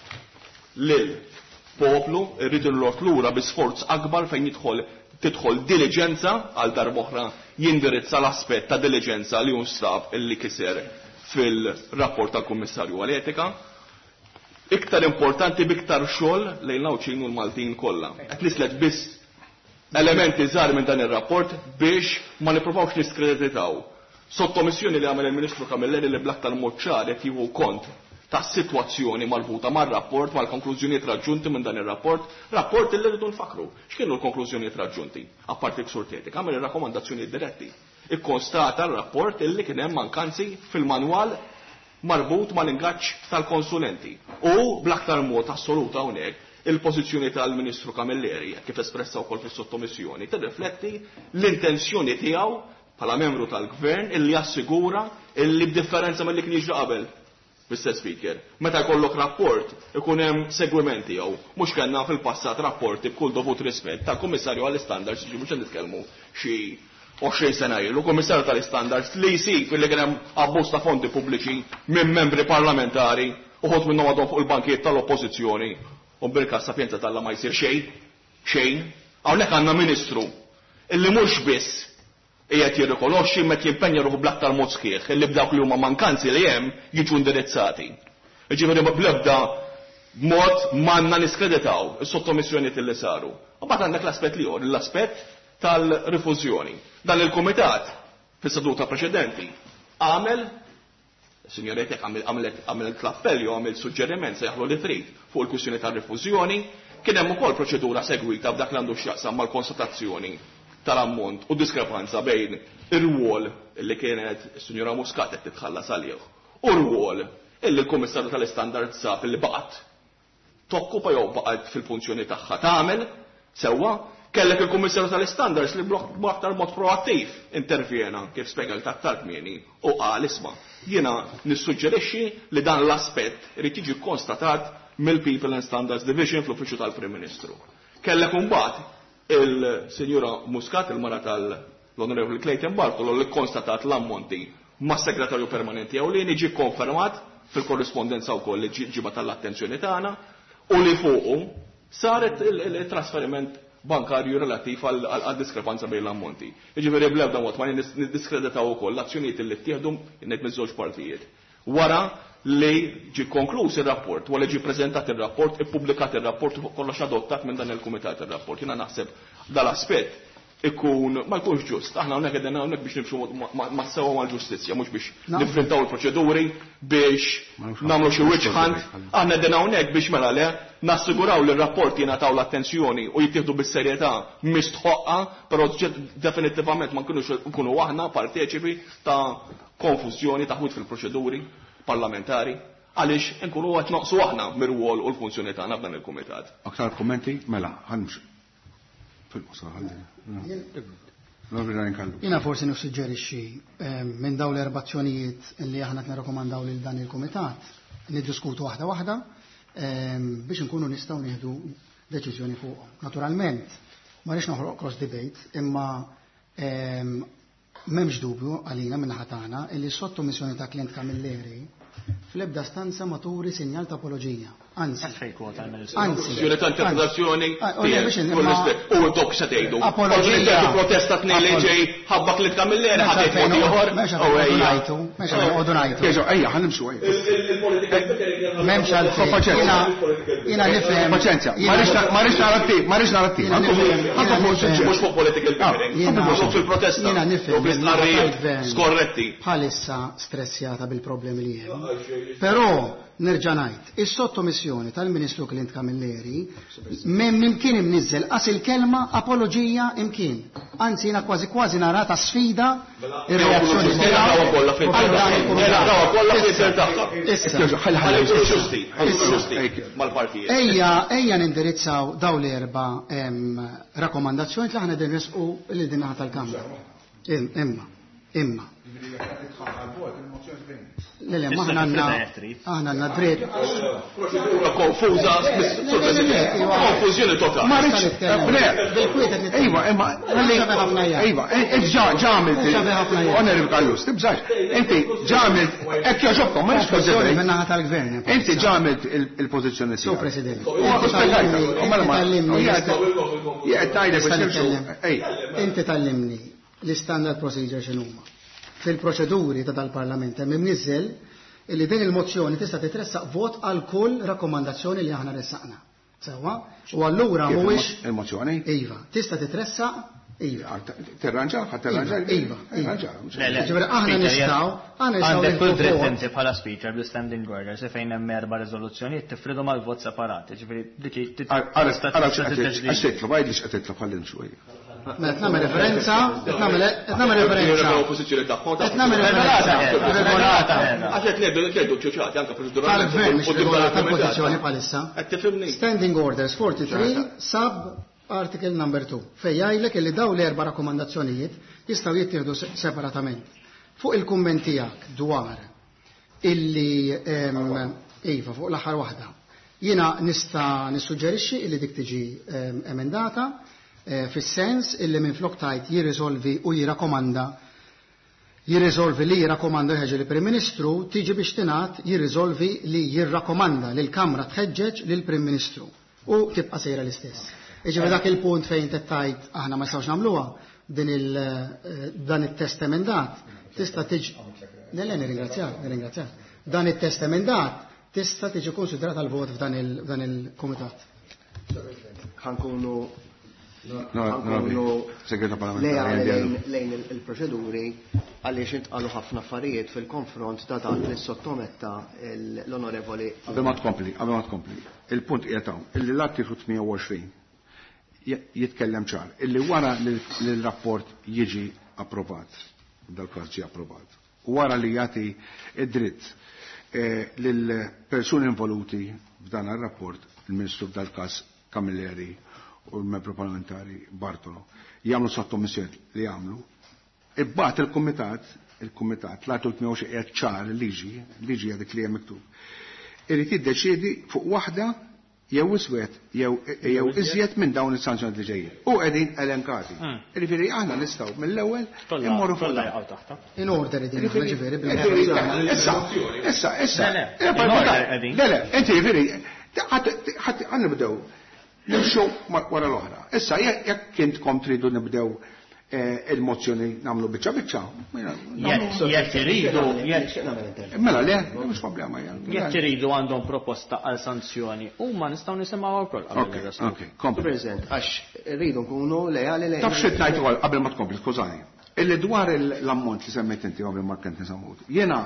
[SPEAKER 3] lil poplu rridu l-lot lura bi sforz akbar fejn jidħol tidħol diligenza għal darboħra jindirizza l-aspett ta' diligenza li unstab illi kiser fil-rapport tal-Kummissarju għal-Etika. Iktar importanti biktar xogħol lejn l-Awċin u l-Maltin kollha. Qed nislet biss elementi żgħar minn dan ir-rapport biex ma nipprovawx niskreditaw. Sottomissjoni li għamel il-Ministru Camilleri li bl-aktar mod ċar qed jieħu kont ta' situazzjoni marbuta mar-rapport, mal-konklużjonijiet raġġunti minn dan ir-rapport, rapport li rridu nfakru. X'kienu l-konklużjonijiet raġġunti? Apparti ksur etika, għamel ir-rakkomandazzjonijiet diretti. Ikkonstata r-rapport illi kien hemm mankanzi fil-manwal marbut mal-ingaġġ tal-konsulenti. U bl-aktar mod assoluta hawnhekk il-pożizzjoni tal-Ministru Camilleri kif espressa wkoll fis-sottomissjoni tirrifletti l-intenzjoni tiegħu bħala membru tal-Gvern illi jassigura illi b'differenza mill-li kien jiġri qabel. mister Speaker, meta jkollok rapport ikun hemm segwimenti jew mhux kellna fil-passat rapporti b'kull dovut rispett tal-Kummissarju għall-Standards jiġu biex nitkellmu xi għoxrin sena ilu, Kummissarju tal-Standards li jsib illi kien hemm abbuż ta' fondi pubbliċi minn membri parlamentari uħud minnhom għadhom fuq il-bankijiet tal-Oppożizzjoni u bil-każ sapjenza talla ma jsir xejn, xejn. Hawnhekk għandna Ministru illi mhux biss qiegħed jirrikonoxxi meta jimpenja ruħu bl-aktar mod sħiħ illi b'dawk li huma mankanzi li hemm jiġu indirizzati. Jiġifieri bl-ebda mod m'għandna niskreditaw is-sottomissjonijiet li saru. U mbagħad għandek l-aspett liħor, l-aspett tal-rifużjoni. Dan il-Kumitat fis-seduta preċedenti għamel Signoretek għamilet l-appelli u għamil suġġeriment se jaħlu li trid fuq il-kwistjoni tal-rifużjoni, kien hemm ukoll proċedura segwita b'dak li għandu x'jaqsam mal-konstatazzjoni tal-ammont u diskrepanza bejn ir-rwol li kienet is-Sinjora Muscat qed titħallas għalih u r-rwol illi l-Kummissarju tal-Istandards sab li baqgħet tokkupa jew baqgħet fil-funzjoni tagħha tagħmel sewwa kellek il-Kummissarju tal-Standards li b'aktar mod proattiv intervjena kif spjegal aktar kmieni u qal isma' jiena nissuġġerixxi li dan l-aspett irid jiġi konstatat mill-People and Standards Division fl-Uffiċċju tal-Prim Ministru. Kellek imbagħad il-Sinjura Muscat il-mara tal-Onorevoli Clayton Bartolo li konstatat l-ammonti mas-Segretarju Permanenti ewlieni ġie konfermat fil-korrispondenza wkoll li ġiba tal-attenzjoni tagħna u li fuqu saret il-trasferiment bankarju relativ għal diskrepanza bejn l-ammonti. Jiġifieri bl-ebda mod ma niddiskreditaw ukoll l-azzjonijiet li ttieħdu ngħid miż-żewġ partijiet. Wara li ġie konkluż ir-rapport, wara ġie ppreżentat ir-rapport, ippubblikat ir-rapport u kollox adottat minn dan il-Kumitat ir-rapport. Jiena naħseb dal-aspett ikun ma jkunx ġust. Aħna hawnhekk qegħdin hawnhekk biex nimxu ma sewwa mal-ġustizzja, mhux biex nifrintaw il-proċeduri biex nagħmlu xi witch hunt. Aħna qegħdin hawnhekk biex mela le nassiguraw li r-rapporti jingħataw l-attenzjoni u jittieħdu bis-serjetà mistħoqqa, però definittivament ma nkunux nkunu aħna parteċipi ta' konfużjoni ta' ħwit fil-proċeduri parlamentari għaliex nkunu qed noqsu aħna mir-rwol u l-funzjoni tagħna f'dan il-kumitat.
[SPEAKER 1] Aktar kummenti mela ħanmx.
[SPEAKER 2] Jina forsi nissuġġerixxi minn dawn l-erbazzjonijiet li aħna qed nirrakkomandaw lil dan il-kumitat niddiskutu waħda waħda biex inkunu nistgħu nieħdu deċiżjoni fuqhom. Naturalment ma rridx noħroq cross debate imma m'hemmx dubju għalina minn ħatana illi sottomissjoni ta' klient Camilleri fl-ebda stanza ma turi sinjal ta' apoloġija. Anzi. Anzi.
[SPEAKER 3] Juri ta' interpretazzjoni u dok se tgħidu.
[SPEAKER 2] Apoloġija.
[SPEAKER 3] Protesta tnejn li ġej ħabba klient Camilleri ħadd mod ieħor.
[SPEAKER 2] Mexa ngħidu, mexa ngħodu ngħidu.
[SPEAKER 1] Ejja, ejja, ħanimxu ejja.
[SPEAKER 2] M'hemmx għalfejn. Jiena nifhem.
[SPEAKER 1] Paċenzja, ma rridx narattiv, ma rridx narattiv.
[SPEAKER 3] Mhux fuq political giving. Fil-protesta.
[SPEAKER 2] Jiena nifhem.
[SPEAKER 3] Skorretti.
[SPEAKER 2] Bħalissa stressjata bil-problemi li hemm. Però nerġa' ngħid, is-sottomissjoni tal-Ministru Clint Camilleri m'hemm imkien imniżżel qas il-kelma apoloġija imkien. Anzi jiena kważi kważi narata sfida ir-reazzjoni Ejja ejja nindirizzaw dawn l-erba' rakkomandazzjoni li aħna din nisqu lil din naħa tal-Kamra. Imma, imma. Lele, ma ħna għanna, aħna għanna dritt.
[SPEAKER 3] Proċedura konfuza, konfuzjoni totali.
[SPEAKER 1] Ma rridx, ejwa, imma, ejwa, ġamil, onorevoli Kallus, tibżax, inti ġamil, ekki ġobkom, ma rridx
[SPEAKER 2] Konfuzjoni minnaħa tal-Gvern.
[SPEAKER 1] inti ġamil il-pozizjoni
[SPEAKER 2] So, President, inti tallimni l-standard procedure x'inhuma. Fil-proċeduri ta' tal-Parlament hemm imniżżel illi din il-mozzjoni tista' titressaq vot għal kull rakkomandazzjoni li aħna ressaqna. Sewwa? U allura mhuwiex
[SPEAKER 1] il-mozzjoni?
[SPEAKER 2] Iva, tista' titressaq iva.
[SPEAKER 1] Terranġa, ħadd terranġa.
[SPEAKER 2] Iva, iva. Ġifieri aħna nistgħu, aħna
[SPEAKER 4] Għandek kull dritt
[SPEAKER 2] nistgħu.
[SPEAKER 4] inti bħala speaker bl-standing orders fejn hemm erba' riżoluzzjonijiet tifridhom għal vot separati. Ġifieri dik
[SPEAKER 1] Għaxtitlu, għajd li xqatitlu ħallin xwejja.
[SPEAKER 2] Qed nagħmel referenza, qed nagħmel qed nagħmel referenza. Qed nagħmel referenza regolata.
[SPEAKER 3] Għaxet nebdu keldu ċuċati anke proċedura.
[SPEAKER 2] Tal-Gvern mhix regolata tal-pożizzjoni bħalissa.
[SPEAKER 3] Qed tifhimni.
[SPEAKER 2] Standing orders forty-three sub article number two. Fejn jgħidlek li dawn l-erba' rakkomandazzjonijiet jistgħu jittieħdu separatament. Fuq il-kumment tiegħek dwar illi iva fuq l-aħħar waħda. Jiena nista' nissuġġerixxi illi dik tiġi emendata fis-sens illi minn flok tajt jirriżolvi u jirrakkomanda jirriżolvi li jirrakkomanda ħeġġeġ lill-Prim Ministru tiġi biex tingħad jirriżolvi li jirrakkomanda lil Kamra tħeġġeġ lill-Prim Ministru u tibqa' sejra l-istess. Iġifieri dak il-punt fejn tettajt aħna ma nistgħux nagħmluha din il dan it-test emendat tista' tiġi Nelle nirringrazzjak, nirringrazzjak. Dan it-test emendat tista' tiġi konsidrata l-vot f'dan il-Kumitat.
[SPEAKER 5] Ħankunu
[SPEAKER 1] Segreta parlamentari
[SPEAKER 5] lejn il-proċeduri għaliex intqalu ħafna affarijiet fil-konfront ta' dak li sottometta l-onorevoli.
[SPEAKER 1] Qabel ma tkompli, qabel ma tkompli. Il-punt qiegħu illi l-artiklu tminja jitkellem ċar illi wara li l-rapport jiġi approvat, dal-każ ġie approvat. Wara li jagħti id-dritt lill-persuni involuti f'dan ir-rapport, il-Ministru f'dal-każ Camilleri u l-membru parlamentari Bartolo, jagħmlu sottomissjoni li jagħmlu. Ibbagħad il-kumitat, il-kumitat l-artiklu tminja qiegħed ċar il-liġi, liġi dik li hemm miktub. Irid jiddeċiedi fuq waħda jew iswed jew iżjed minn dawn is-sanzjoni li ġejjin. U qegħdin elenkati. Jiġifieri aħna nistgħu mill-ewwel immorru fuq taħta.
[SPEAKER 2] In order din ġifieri bil
[SPEAKER 1] Issa, issa, issa. Le, inti jiġifieri ħadd nibdew nimxu wara l-oħra. Issa, jekk kintkom tridu nibdew il-mozzjoni namlu biċċa biċċa.
[SPEAKER 4] Jekk iridu,
[SPEAKER 1] Mela le, mhux problema.
[SPEAKER 4] jekk iridu għandhom proposta għal sanzjoni, huma nistgħu nisimgħu wkoll.
[SPEAKER 1] Ok, kompli.
[SPEAKER 5] President, għax rridu nkunu lejali lejn.
[SPEAKER 1] Taf xi ngħid ukoll qabel ma tkompli, skużani. Illi dwar l-ammont li semmejt inti qabel ma kent nisamut. Jiena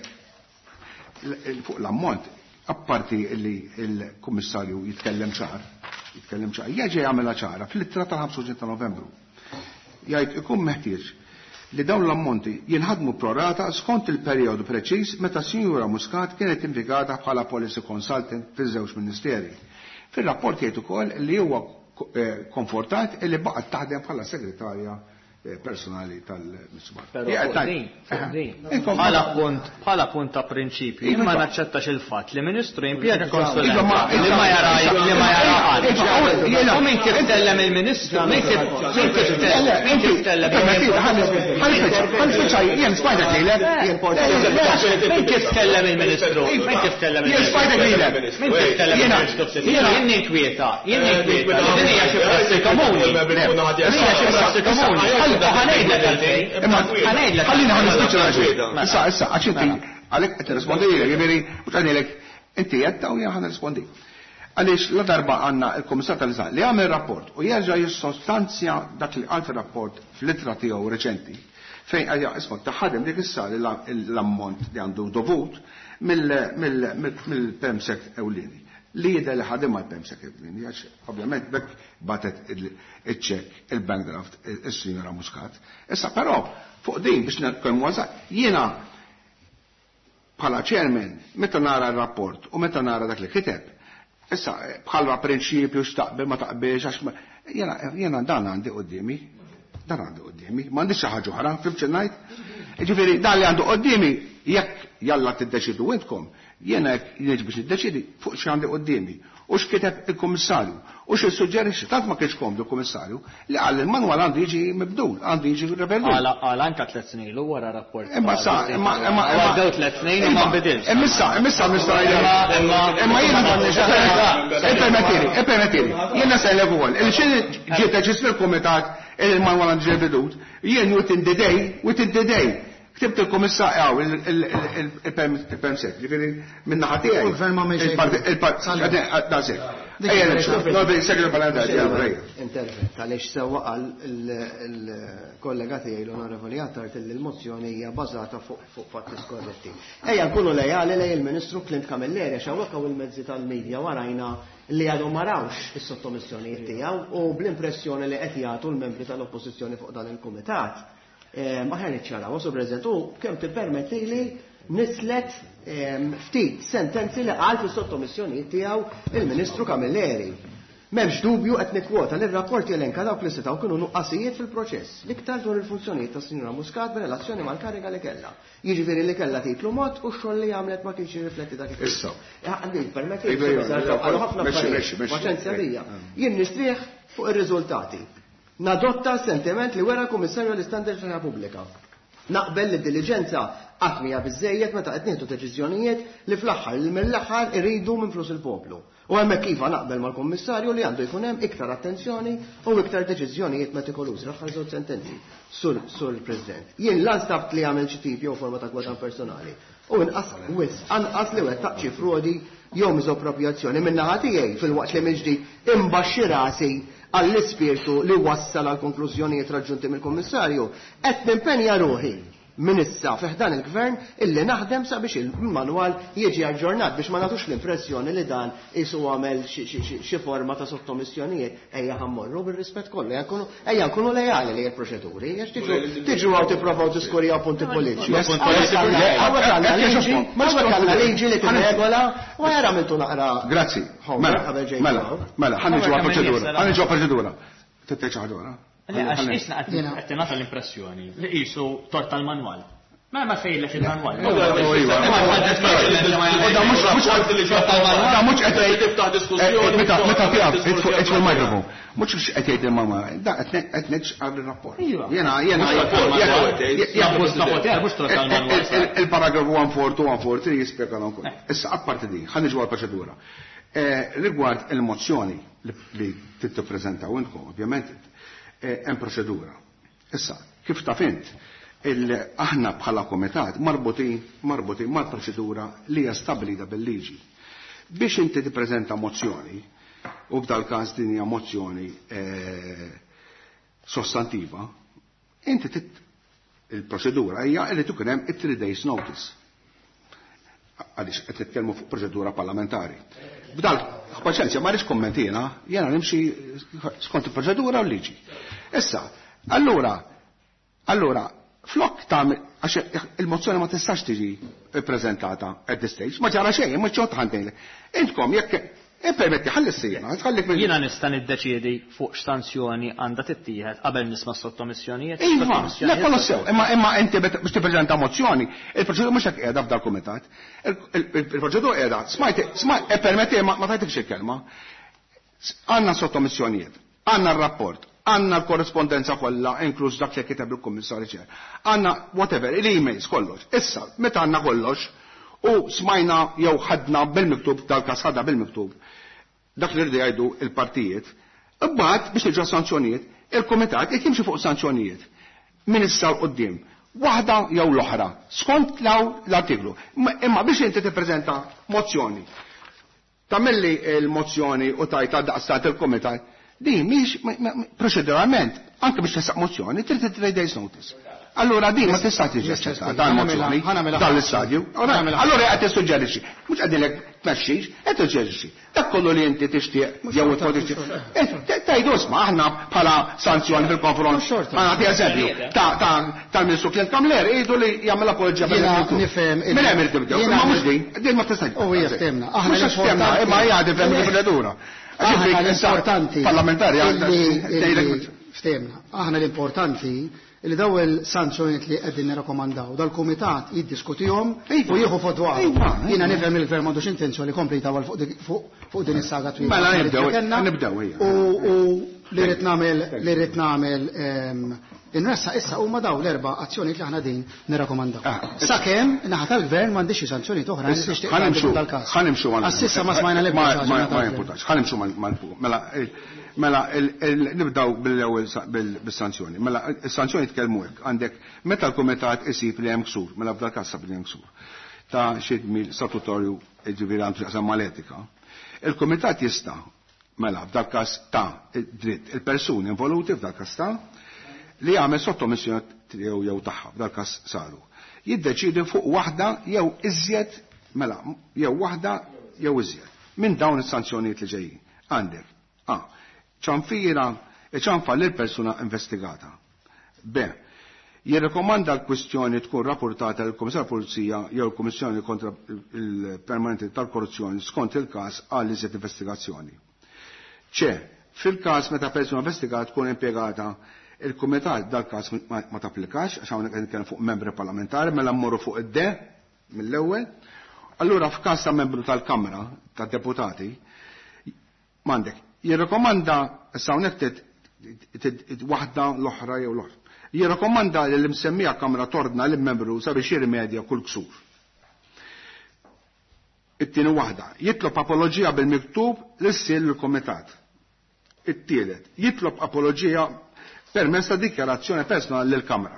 [SPEAKER 1] fuq l-ammont, apparti li il-Kummissarju jitkellem ċar, jitkellem ċar, jaġi jagħmilha ċara fl-ittra tal-ħamsa ta' Novembru. Jgħid ikun meħtieġ li dawn l-ammonti jinħadmu prorata skont il-perjodu preċiż meta Sinjura Muscat kienet impjegata bħala policy consultant fiż-żewġ ministeri. Fir-rapport jgħid ukoll li huwa konfortat li baqgħet taħdem bħala segretarja personali tal-Misbar.
[SPEAKER 4] Bħala punt, bħala punt ta' prinċipju, ma naċċettax il-fatt li Ministru impjega konsulent li ma jara li ma jara. U min kif tellem il-Ministru, min kif tellem, min kif tellem.
[SPEAKER 1] Ħalfiċaj, jien spajdak lilek.
[SPEAKER 4] Min kif tellem il-Ministru, min kif tellem il-Ministru.
[SPEAKER 1] Jien spajdak lilek.
[SPEAKER 4] Min kif tellem il-Ministru. Jien nikwieta, jien nikwieta. Din hija xi prassi komuni. Din hija xi prassi komuni.
[SPEAKER 1] Ħallina ħan nispiċċa raġun. Issa, issa, għax inti għalek qed tirrispondi lilek, jiġifieri mhux għandilek inti qed u jien ħan nirrispondi. Għaliex la darba għandna il-Kummissar tal-Iżgħar li għamel rapport u jerġa' jissostanzja dak li qal fir-rapport fil-ittra tiegħu reċenti fejn għalja isma' taħadem dik issa l-ammont li għandu dovut mill-Pemsek ewlieni. Li jidher li ħadem mal-Pemsek ewlieni għax ovvjament bekk batet il-ċek il-bank draft is-Sinjora Muscat. Issa però fuq din biex nkun ważaq jiena bħala chairman meta nara r-rapport u meta nara dak li kiteb, issa bħalma prinċipju x'taqbel ma taqbilx għax jiena dan għandi qudiemi, dan għandi qudiemi, m'għandix xi ħaġa oħra, fimx ngħid? Jiġifieri dan li għandu qudiemi jekk jalla tiddeċidu intkom, jiena jekk biex niddeċidi fuq xi għandi qudiemi u x'kiteb il-Kummissarju u xi suġġerixxi tant ma kienx komdu l-Kummissarju li qal il-manwal għandu jiġi mibdul, għandu jiġi revellu.
[SPEAKER 4] Għala għala anke tliet snin lu wara rapport.
[SPEAKER 1] Imma sa imma imma
[SPEAKER 4] għaddew tliet snin u ma nbidilx.
[SPEAKER 1] Imissa imissa Mister imma jiena ippermettili, ippermettili. Jiena sejlek ukoll. Il-xi ġiet deċiż fil-kumitat il-manwal għandu jiġi mibdul. Jien within the day, within the day. Ktibt il-Kummissar għaw il-Pemsek, ġifiri minna ħatijaj.
[SPEAKER 2] Il-ferma meċi.
[SPEAKER 1] Il-Pemsek.
[SPEAKER 5] Intervent, għalix sewa għal il-kollega tiegħi l-Onorevoli Attart li l-mozzjoni hija bażata fuq fatti skorretti. Ejja nkunu lejali lej il-Ministru Clint Camilleri xawek u il-mezzi tal-medja warajna li għadhom marawx is-sottomissjonijiet tiegħu u bl-impressjoni li qed jagħtu l-membri tal-Oppożizzjoni fuq dan il-Kumitat. Maħan iċċaraw, għasu prezentu, kem t-permetti li nislet ftit sentenzi li għal fil-sottomissjoni tijaw il-Ministru Camilleri. Memx dubju qed nikwota li r-rapport jelenka dawk li setaw kienu nuqqasijiet fil-proċess. L-iktar dwar il-funzjonijiet ta' Sinjura Muscat b'relazzjoni mal-kariga li kella. Jiġifieri li kella titlu mod u x-xogħol li għamlet ma kienx jirrifletti dak il-kien.
[SPEAKER 1] Issa.
[SPEAKER 5] Għandi permetti għalu ħafna affarijiet. Paċenzja bija. Jien nistrieħ fuq ir-riżultati. Nadotta sentiment li wera Kummissarju l-Istandard tal-Repubblika. Naqbel li d-diligenza għatmija bizzejiet meta qed nieħdu deċiżjonijiet li fl-aħħar li mill-aħħar iridu minn flus il-poplu. U hemmhekk iva naqbel mal-Kummissarju li għandu jkun hemm iktar attenzjoni u iktar deċiżjonijiet metikolużi l-aħħar żewġ sentenzi. Sur sur President. Jien lan stabt li għamel xi tip jew forma ta' gwadan personali. U inqas wis anqas li wettaq xi frodi jew miżoppropjazzjoni minn naħa tiegħi fil-waqt li miġdi imbaxxi rasi għall-ispirtu li wassal għal konklużjonijiet raġunti mill-Kummissarju, qed nimpenja ruħi minn issa fiħdan il-Gvern illi naħdem sabiex il-manwal jiġi aġġornat biex ma nagħtux l-impressjoni li dan isu għamel xi forma ta' sottomissjonijiet ejja ħammorru bir-rispett kollu, ejja nkunu lejali li l-proċeduri, għax tiġu għaw tippruvaw tiskurjaw punti politiċi. Għawek għandna liġi li tirregola u għara mintu naqra.
[SPEAKER 1] Grazzi. Mela, mela, ħanniġu għal-proċedura. Ħanniġu għal-proċedura. Titteċ ħadura.
[SPEAKER 4] Għax isna għattinata l-impressjoni li jisu tort tal-manwal. Ma ma fejlek il-manwal.
[SPEAKER 1] Meta tijab, itfu il-mikrofon. Mux qed jgħid il-manwal, da qed neġ għal-rapport. Jena, jena, il-paragrafu għan fortu għan fortu jispiega l-għan. Issa, apparti di, ħanniġu għal-proċedura. Rigward il-mozzjoni li t-prezentaw intkom, ovvjament, hemm proċedura. Issa, kif taf int, aħna bħala komitat marbutin marbutin mal-proċedura li hija stabilita bil-liġi. Biex inti tippreżenta mozzjoni, u b'dal każ din hija mozzjoni sostantiva, inti il-proċedura hija li tkun hemm it-three days notice. Għaliex qed nitkellmu fuq proċedura parlamentari. B'dal, paċenzja, ma rridx kommentina, jena nimxi skont il-proċedura u liġi. Issa, allura, allura, flok ta' għax il-mozzjoni ma tistax tiġi prezentata at this stage, ma ġara xejn, ma ċot ħantejn. Intkom, jekk, permetti, ħalli s-sijena, ħallik minn.
[SPEAKER 4] Jiena nista' niddeċiedi fuq x'sanzjoni għandha tittieħed qabel nisma' sottomissjonijiet.
[SPEAKER 1] Iva, le kollu sew, imma imma inti biex tippreżenta mozzjoni, il-proċedura mhux hekk qiegħda f'dal kumitat. Il-proċedura qiegħda, smajt, smajt, permetti ma tajtikx il-kelma. Għandna sottomissjonijiet, għandna r-rapport, għandna l-korrespondenza kollha, inkluż dak li kiteb il-Kummissarju ċer. Għandna whatever, il-emails kollox. Issa, meta għandna kollox, u smajna jew ħadna bil-miktub dal-każ ħadna bil-miktub dak li rridu jgħidu il-partijiet, imbagħad biex niġu sanzjonijiet, il-kumitat jekk jimxi fuq sanzjonijiet min issa l-qudiem, waħda jew l-oħra, skont law l-artiklu. Imma biex inti tippreżenta mozzjoni tamilli il-mozzjoni u tajta daqstat il-komitat, di miex proċeduralment, anke biex tesaq mozzjoni, trid three days notice. Allora din ma tista' tiġi aċċettata dan mozzjoni dan l-istadju. Allora qed tissuġġerixxi, mhux qegħdilek tmexxix, qed tissuġġerixxi. Dak kollu li inti tixtieq jew tixtieq. Tgħidu isma' aħna bħala sanzjoni fil-konfront. Ma nagħti eżempju tal-Ministru Clint Kamler jgħidu li jagħmel appoġġja bil-Ministru.
[SPEAKER 2] Nifhem.
[SPEAKER 1] Min hemm il-tibdew, ma mhux din, din ma tista'
[SPEAKER 2] U hija ftemna.
[SPEAKER 1] Aħna l-ftemna, imma hija difhem il-proċedura.
[SPEAKER 2] Aħna l-importanti
[SPEAKER 1] parlamentari
[SPEAKER 2] ftemna. Aħna l-importanti li daw il-sanzjoniet li qegħdin nirrakkomandaw dal-kumitat jiddiskutihom u jieħu fodwa. Jiena nifhem il-gvern m'għandux intenzjoni kompli tawal fuq din is-saga twila.
[SPEAKER 1] Mela nibdew nibdew hija.
[SPEAKER 2] U li rid nagħmel li rid nagħmel inressa issa huma daw l-erba' azzjonijiet li aħna din nirrakkomandaw. Sakemm naħa tal-gvern m'għandix sanzjonijiet oħra li tixtieq tal-każ.
[SPEAKER 1] Ħanimxu għal.
[SPEAKER 2] Assissa ma smajna l-ebda
[SPEAKER 1] ma importax. Ħanimxu mal-punt. Mela Mela, nibdaw bil-ewwel bis-sanzjoni. Mela, is-sanzjoni tkellmu hekk għandek meta l-kumitat isib li hemm ksur, mela f'dal każ sab li hemm ksur. Ta' xi dmir statutorju ġifieri għandu x'aqsam mal-etika. Il-kumitat jista' mela f'dal każ ta' dritt il-persuni involuti f'dal każ ta' li jagħmel sottomissjoni tiegħu jew tagħha f'dal każ saru. Jiddeċiedi fuq waħda jew iżjed mela jew waħda jew iżjed minn dawn is-sanzjonijiet li ġejjin. Għandek A. ċanfira ċanfa l-persuna investigata. B. Jirrekomanda l-kwistjoni tkun rapportata l-Komissar Pulizija jew l-Komissjoni kontra il-Permanenti tal-Korruzzjoni skont il-każ għal iżjed investigazzjoni. C. Fil-każ meta persuna investigata tkun impjegata il-Kumitat dal-każ ma tapplikax għax hawnhekk kien fuq membri parlamentari mela mmorru fuq id-D mill-ewwel. Allura f'każ ta' membru tal-Kamra tad-Deputati m'għandek jirrekomanda s-sawnek waħda l-oħra jew l-oħra. Jirrekomanda li l-msemmija kamra tordna l-membru sabiex jirrimedja kull ksur. It-tieni waħda, jitlob apoloġija bil-miktub l-sil l-komitat. It-tielet, jitlob apoloġija permezz ta' dikjarazzjoni personali lill-Kamra.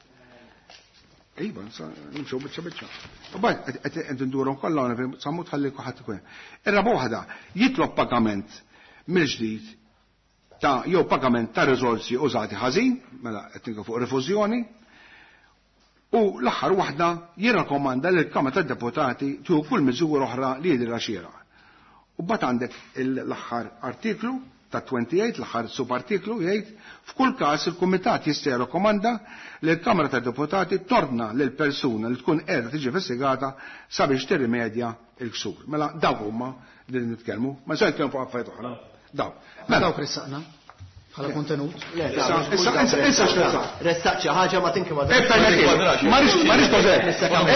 [SPEAKER 1] Iva, nimxu biċċa biċċa. Bad, qed indurhom kollha sammu tħalli ħadd ikun. Ir-raba waħda, jitlob pagament mill-ġdid ta' jew pagament ta' riżorsi użati ħażin, mela qed tinka fuq rifużjoni, u l-aħħar waħda jirrakkomanda lil Kamra tad-Deputati tieħu kull miżura oħra li jidhirha xieraq. U mbagħad għandek l-aħħar artiklu ta' twenty-eight, l-aħħar subartiklu jgħid f'kull każ il-Kumitat jista' jirrakkomanda li l-Kamra tad-Deputati tordna lil persuna li tkun qiegħda tiġi investigata sabiex tirrimedja l-ksur. Mela daw huma li nitkellmu, ma se nitkellmu fuq affarijiet oħra. Daw.
[SPEAKER 2] Ma daw ressaqna bħala kontenut.
[SPEAKER 1] Issa issa issa x'ressaq.
[SPEAKER 5] Ressaq xi ħaġa ma tinki ma
[SPEAKER 1] Ma rix ma rix kożek.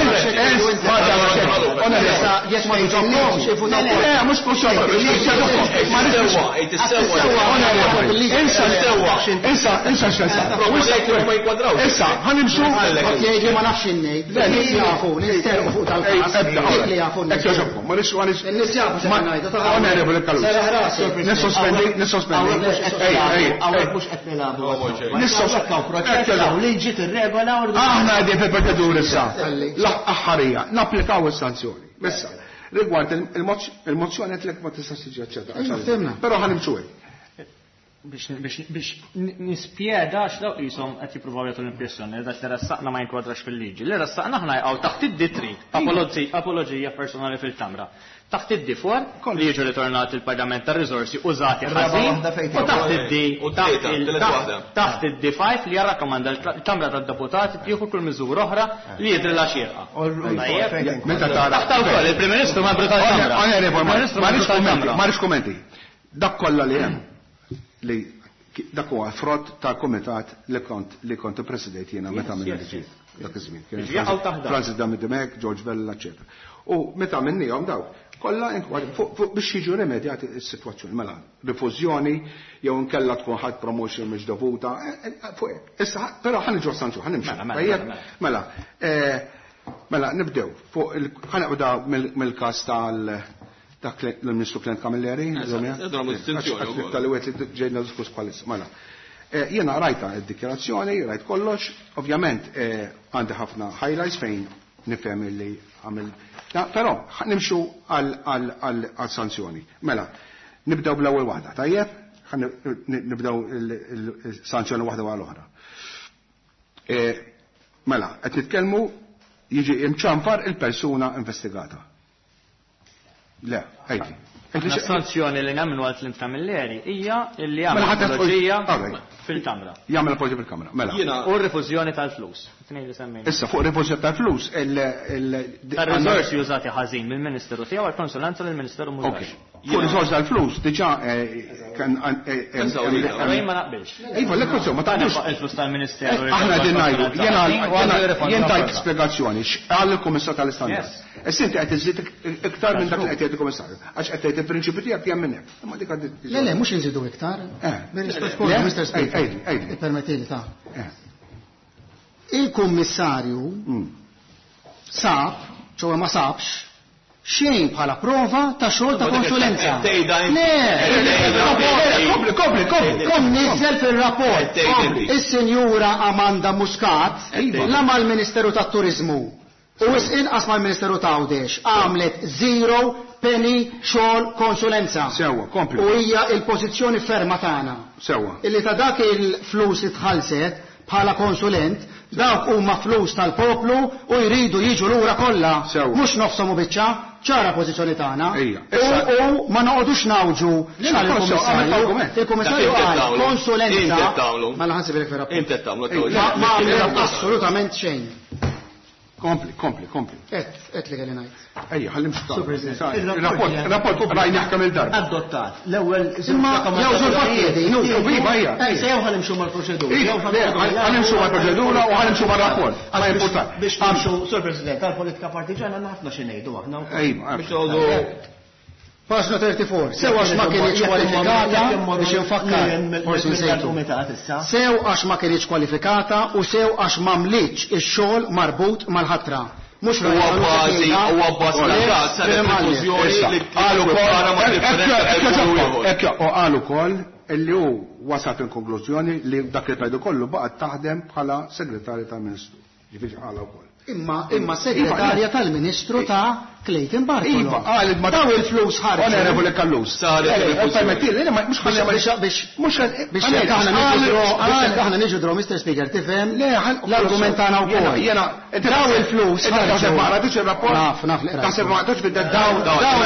[SPEAKER 1] Ona ressa jekk ma jiġobhomx ifuna. Le, mhux kuxxok. Ma rix tissewwa. Insa sewwa. Insa insa x'ressaq. Issa ħanimxu
[SPEAKER 2] jgħid ma nafx innejt. Le jafu nisterqu fuq tal-każ. Li jafu.
[SPEAKER 1] Ekk joġobhom. Ma rix ma rix.
[SPEAKER 2] In-nies jafu x'għandna ngħidu.
[SPEAKER 1] Onorevoli Kalus. Nissospendi, nissospendi.
[SPEAKER 5] Għawek mux qed nilabu. Nissoċakkaw proċess u liġi tir-regola u
[SPEAKER 1] aħna qegħdin fil-proċedura issa. L-aħħarija napplikaw is-sanzjoni. Issa, rigward il-mozzjoni qed lek ma tistax tiġi aċċettata. Però ħanimxu
[SPEAKER 4] biex nispjega x'daw qishom qed jippruvaw jagħtu l-impressjoni li li ressaqna ma jinkwadrax fil-liġi. Li ressaqna aħna jqgħu taħt id-ditri apoloġija personali fil-Kamra. Taħt id-di fuq li jiġu ritornati il-Parlament tar-riżorsi użati ħażin u taħt id-di taħt id-di five li jarrakkomanda l-Kamra tad-Deputati tieħu kull miżura oħra li jidrilha xierqa. Taħt ukoll il-Prim Ministru membru tal-Kamra.
[SPEAKER 1] Ma rix kummenti. Dak kollha li hemm li dak huwa frott tal-Kumitat li kont li kont President jiena meta minn liġi dak iż-żmien. Francis Damidemek, George Vella, eċetera. U meta minnihom daw kollha biex jiġu remedjati s-sitwazzjoni mela rifużjoni jew nkella tkun ħadd promotion mhix dovuta. Issa però ħaniġu sanċu ħanimxu. Mela mela nibdew fuq ħanqbda mill-każ tal dak l-Ministru Clint Kamilleri. Tal-wet li ġejna diskuss bħalissa. Mela jiena rajta d-dikjarazzjoni, rajt kollox, ovvjament għandi ħafna highlights fejn nifhem li għamil. Però nimxu għal sanzjoni. Mela, nibdew bl-ewwel waħda, tajjeb? Nibdew il-sanzjoni waħda għal oħra. Mela, qed nitkellmu jiġi imċanfar il-persuna investigata. Le, ejdi.
[SPEAKER 4] Sanzjoni li nagħmlu għal Clint Camilleri hija li jagħmel apoloġija fil-Kamra.
[SPEAKER 1] Jagħmel apoloġija fil-Kamra. Mela.
[SPEAKER 4] U r-rifużjoni tal-flus.
[SPEAKER 1] Issa fuq rifużjoni tal-flus
[SPEAKER 4] tar-riżorsi użati ħażin mill-Ministeru tiegħu għal konsulenza lill-Ministeru mhux.
[SPEAKER 1] Fuq riżorsi tal-flus diġà kan
[SPEAKER 4] ma naqbilx.
[SPEAKER 1] Iva, l-ekkużju ma tagħmilx
[SPEAKER 4] il-flus tal-Ministeru.
[SPEAKER 1] Aħna din ngħidu, jien tajt spjegazzjoni għal il-Kummissar tal-Istandard. Issa inti qed iżid iktar minn dak li qed jgħid il-Kummissarju. Għax qed tgħid il-prinċipju tiegħek hemm minn hekk. Imma dik għaddi.
[SPEAKER 2] Le le, mhux inżidu iktar. Mister Speaker. Permettili ta'. Il-Kummissarju sab, ċewa ma sabx, xejn bħala prova ta' xogħol ta' konsulenza. Le, kopli, kopli, kopli. Kom nizzel fil-rapport. Is-Sinjura Amanda Muscat, la mal-Ministeru tat-Turizmu. U inqas mal-Ministeru ta' Għawdex għamlet zero penny xogħol konsulenza.
[SPEAKER 1] Sewwa, kompli.
[SPEAKER 2] U hija l-pożizzjoni ferma tagħna.
[SPEAKER 1] Sewwa.
[SPEAKER 2] Illi ta' dak il-flus li tħallset bħala konsulent, dawk huma flus tal-poplu u jridu jiġu lura kollha. Mhux nofshom u biċċa, ċara pożizzjoni tagħna. U ma noqogħdux nawġu x'għal-Kummissarju. Il-Kummissarju qal konsulenza. Ma naħseb li fir-rapport.
[SPEAKER 3] Inti tagħmlu.
[SPEAKER 2] Ma għamlet assolutament xejn.
[SPEAKER 1] Kompli, kompli, kompli.
[SPEAKER 2] Et, et li għalli najt.
[SPEAKER 1] Ejja, ħallim xtaq. Il-rapport bħra jnaħkam il-darba.
[SPEAKER 5] Adottat. L-ewel.
[SPEAKER 2] Imma, jaw zul pakkedi.
[SPEAKER 1] Biba, ejja.
[SPEAKER 5] Sew ħallim xum mal-proċedura.
[SPEAKER 1] ħallim xum mal-proċedura u ħallim xum mal-rapport. Ma important.
[SPEAKER 5] Biex tamxu, Sur President, tal-politika partiġana ħafna xinejdu għahna.
[SPEAKER 1] Ejja,
[SPEAKER 2] Pass thirty-four. Sew għax ma kienieċ kwalifikata biex infakkar. Forsi nsejtu. Sew għax ma kienieċ kwalifikata u sew għax ma mliċ ix-xogħol marbut mal-ħatra. Mhux
[SPEAKER 3] huwa bażi huwa bażi tal-każ tal-inklużjoni li qalu
[SPEAKER 1] Ekk u qal ukoll illi hu wasat il-konklużjoni li dak li tajdu kollu baqgħet taħdem bħala segretarju tal-Ministru. Ġifieri qal ukoll.
[SPEAKER 2] Imma imma segretarja tal-Ministru ta' Clayton Bartolo.
[SPEAKER 1] Iva, għal ma daw il-flus ħarġu. Onorevoli Kallus. Permettili, biex biex biex aħna niġu dro, Mister Speaker, tifhem l-argument tagħna wkoll. Jena daw il-flus ħarġu. Ma qradux ir-rapport. Naf, naf li taħseb ma qradux bid-dawn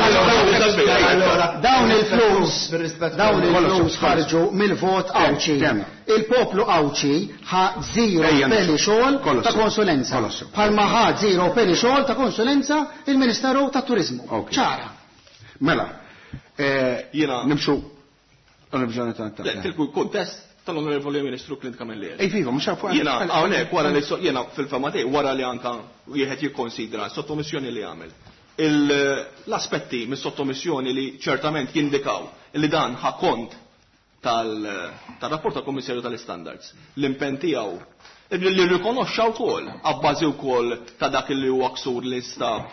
[SPEAKER 1] dawn il-flus dawn il-flus ħarġu mill-vot Awċi. Il-poplu Awċi ħa zero penny xogħol ta' konsulenza. Bħalma ħa zero penny xogħol ta' konsulenza il-Ministeru ta' Turizmu. ċara. Mela, jiena nimxu l-onorevoli ta'
[SPEAKER 3] il-kuntest tal-Onorevoli Ministru Clint Camilleri.
[SPEAKER 1] Ej, viva, mhux għafu.
[SPEAKER 3] Jiena hawnhekk wara li jiena fil-fema tiegħi wara li anka wieħed jikkonsidra s-sottomissjoni li għamel. L-aspetti mis-sottomissjoni li ċertament jindikaw li dan ħa kont tal-rapport tal-Kummissarju tal-Standards. L-impenn tiegħu li rikonoxxa wkoll abbażi wkoll ta' dak li huwa ksur li stab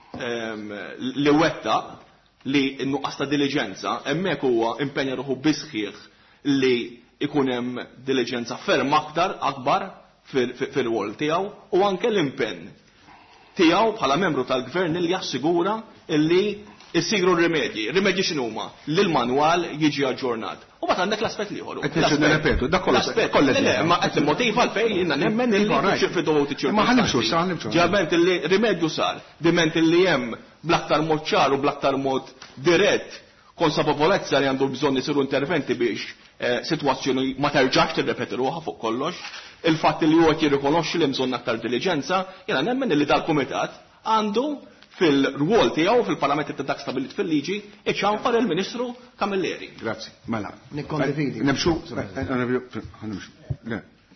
[SPEAKER 3] li wetta li n-nuqqas ta' diligenza hemmhekk huwa impenja ruħu bisħieħ li ikun hemm diligenza ferm aktar akbar fil-wol tiegħu u anke l-impenn tiegħu bħala membru tal-gvern li jassigura li jsiru rimedji. Rimedji x'inhuma? Li l-manwal jiġi aġġornat. U bat għandek l-aspett liħor.
[SPEAKER 1] Qed nirrepetu, dak kollu.
[SPEAKER 3] Ma qed immotiva għalfejn jiena nemmen illi fid-dovuti ċirkostanzi.
[SPEAKER 1] Ma ħanimxu sa ħanimxu.
[SPEAKER 3] Ġabent illi rimedju sar, diment illi hemm bl-aktar mod ċar u bl-aktar mod dirett konsapevolezza li għandu bżonn isiru interventi biex sitwazzjoni ma terġax tirrepeti ruħha fuq kollox. Il-fatt li huwa jirrikonoxxi li bżonn aktar diligenza, jiena nemmen illi dal-kumitat għandu fil-rwol tiegħu fil-Parlament ta' dak stabilit fil-liġi iċċanfar il-Ministru Camilleri.
[SPEAKER 1] Grazzi. Mela.
[SPEAKER 5] Nikkondividi.
[SPEAKER 1] Nimxu. Nimxu. Le.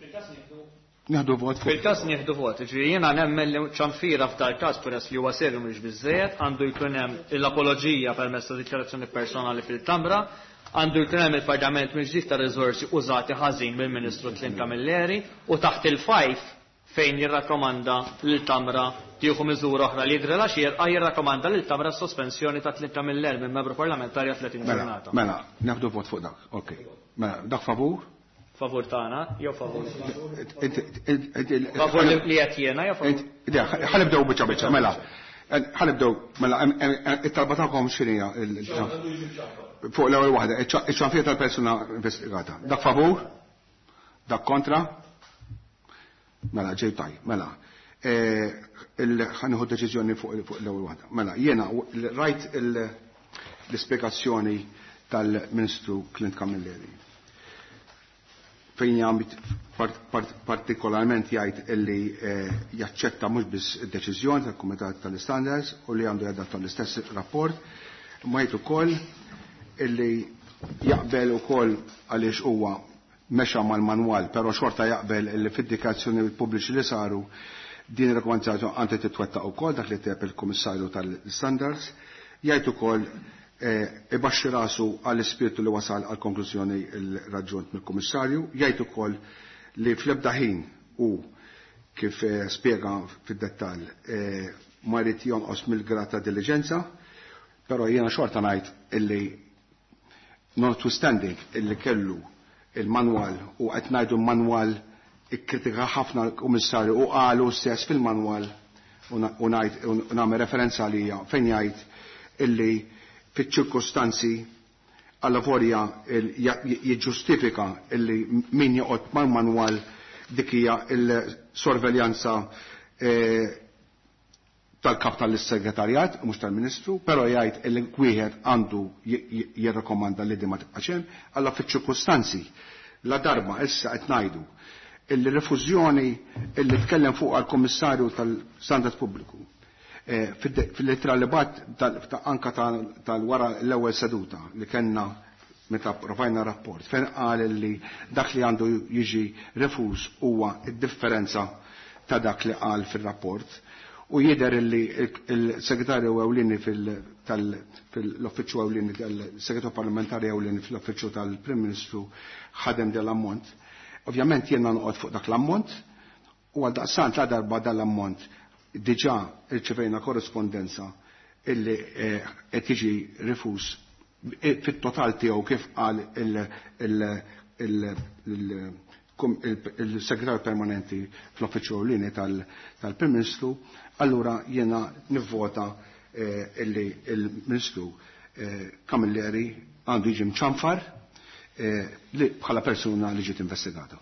[SPEAKER 1] Nieħdu vot fuq.
[SPEAKER 4] Fil-każ nieħdu vot, ġifieri jiena nemmen li ċanfira f'dal każ peress li huwa serju mhux biżżejjed, għandu jkun hemm l-apoloġija permezz ta' dikkjarazzjoni personali fil-Kamra, għandu jkun hemm il-Parlament miġdid ta' riżorsi użati ħażin mill-Ministru Clint Camilleri u taħt il-fajf fejn jirrakkomanda lill-Kamra tieħu miżura oħra li jidri l-għaxier għaj jirrakkomanda lill-Kamra sospensjoni ta' Clint Camilleri minn membru parlamentarja tletin ġurnata.
[SPEAKER 1] Mela, naħdu vot fuq dak. Ok. Mela, dak favur?
[SPEAKER 4] Favur tagħna jew favur. Favur li qed jiena jew favur.
[SPEAKER 1] Ħanibdew biċċa biċċa mela. Ħanibdew mela it-talba tagħkom x'inhija fuq l-ewwel waħda, iċ-ċanfija tal-persuna investigata. Dak favur? Dak kontra? Mela ġej tajjeb, mela. Ħanieħu deċiżjoni fuq l-ewwel waħda. Mela jiena rajt l-ispjegazzjoni tal-Ministru Clint Camilleri. Fejn jagħmel partikolarment jgħid illi jaċċetta mhux biss id-deċiżjoni tal-Kumitat tal-Standards u li għandu jadatta l-istess rapport, ma jgħid ukoll illi jaqbel ukoll għaliex huwa mexa mal-manwal, però xorta jaqbel illi fid-dikjarazzjoni pubbliċi li saru din ir-rakkomandazzjoni għandha titwettaq ukoll dak li tiegħek il-Kummissarju tal-Standards, jgħid ukoll ibaxxi rasu għall-ispirtu li wasal għal konklużjoni l-raġunt mill-Kummissarju, jgħid ukoll li fl-ebda ħin u kif spjega fid-dettall ma jrid jonqos mill-grad ta' diligenza, però jiena xorta ngħid illi notwithstanding illi kellu il-manwal u qed ngħidu manwal ikkritika ħafna l-Kummissarju u qalu stess fil-manwal u nagħmel referenza għalija fejn jgħid illi fiċ-ċirkostanzi alla vorja jiġġustifika illi min joqgħod mal-manwal dik hija l-sorveljanza tal-kap tal-segretarjat, mhux tal-Ministru, però jgħid illi wieħed għandu jirrakkomanda li ma tibqax hemm, alla fiċ-ċirkostanzi la darba issa qed ngħidu illi refużjoni illi tkellem fuq għall-Kummissarju tal-Standard Pubbliku fil-litra li bat anka tal-wara l-ewwel seduta li kellna meta provajna rapport fejn qal li dak li għandu jiġi refuż huwa d-differenza ta' dak li qal fir-rapport u jidher li l-segretarju ewlieni fil-uffiċċju ewlieni tal-segretarju parlamentari ewlieni fil-uffiċċju tal-Prim Ministru ħadem del ammont. Ovvjament jiena noqgħod fuq dak l-ammont u għal daqsant la darba dal-ammont diġà irċevejna korrespondenza illi qed jiġi rifuż fit-total tiegħu kif qal il-segretarju permanenti fl-uffiċċju ewlieni tal-Prim Ministru, allura jiena nivvota illi il-Ministru Camilleri għandu jiġi mċanfar li bħala persuna li ġiet investigata.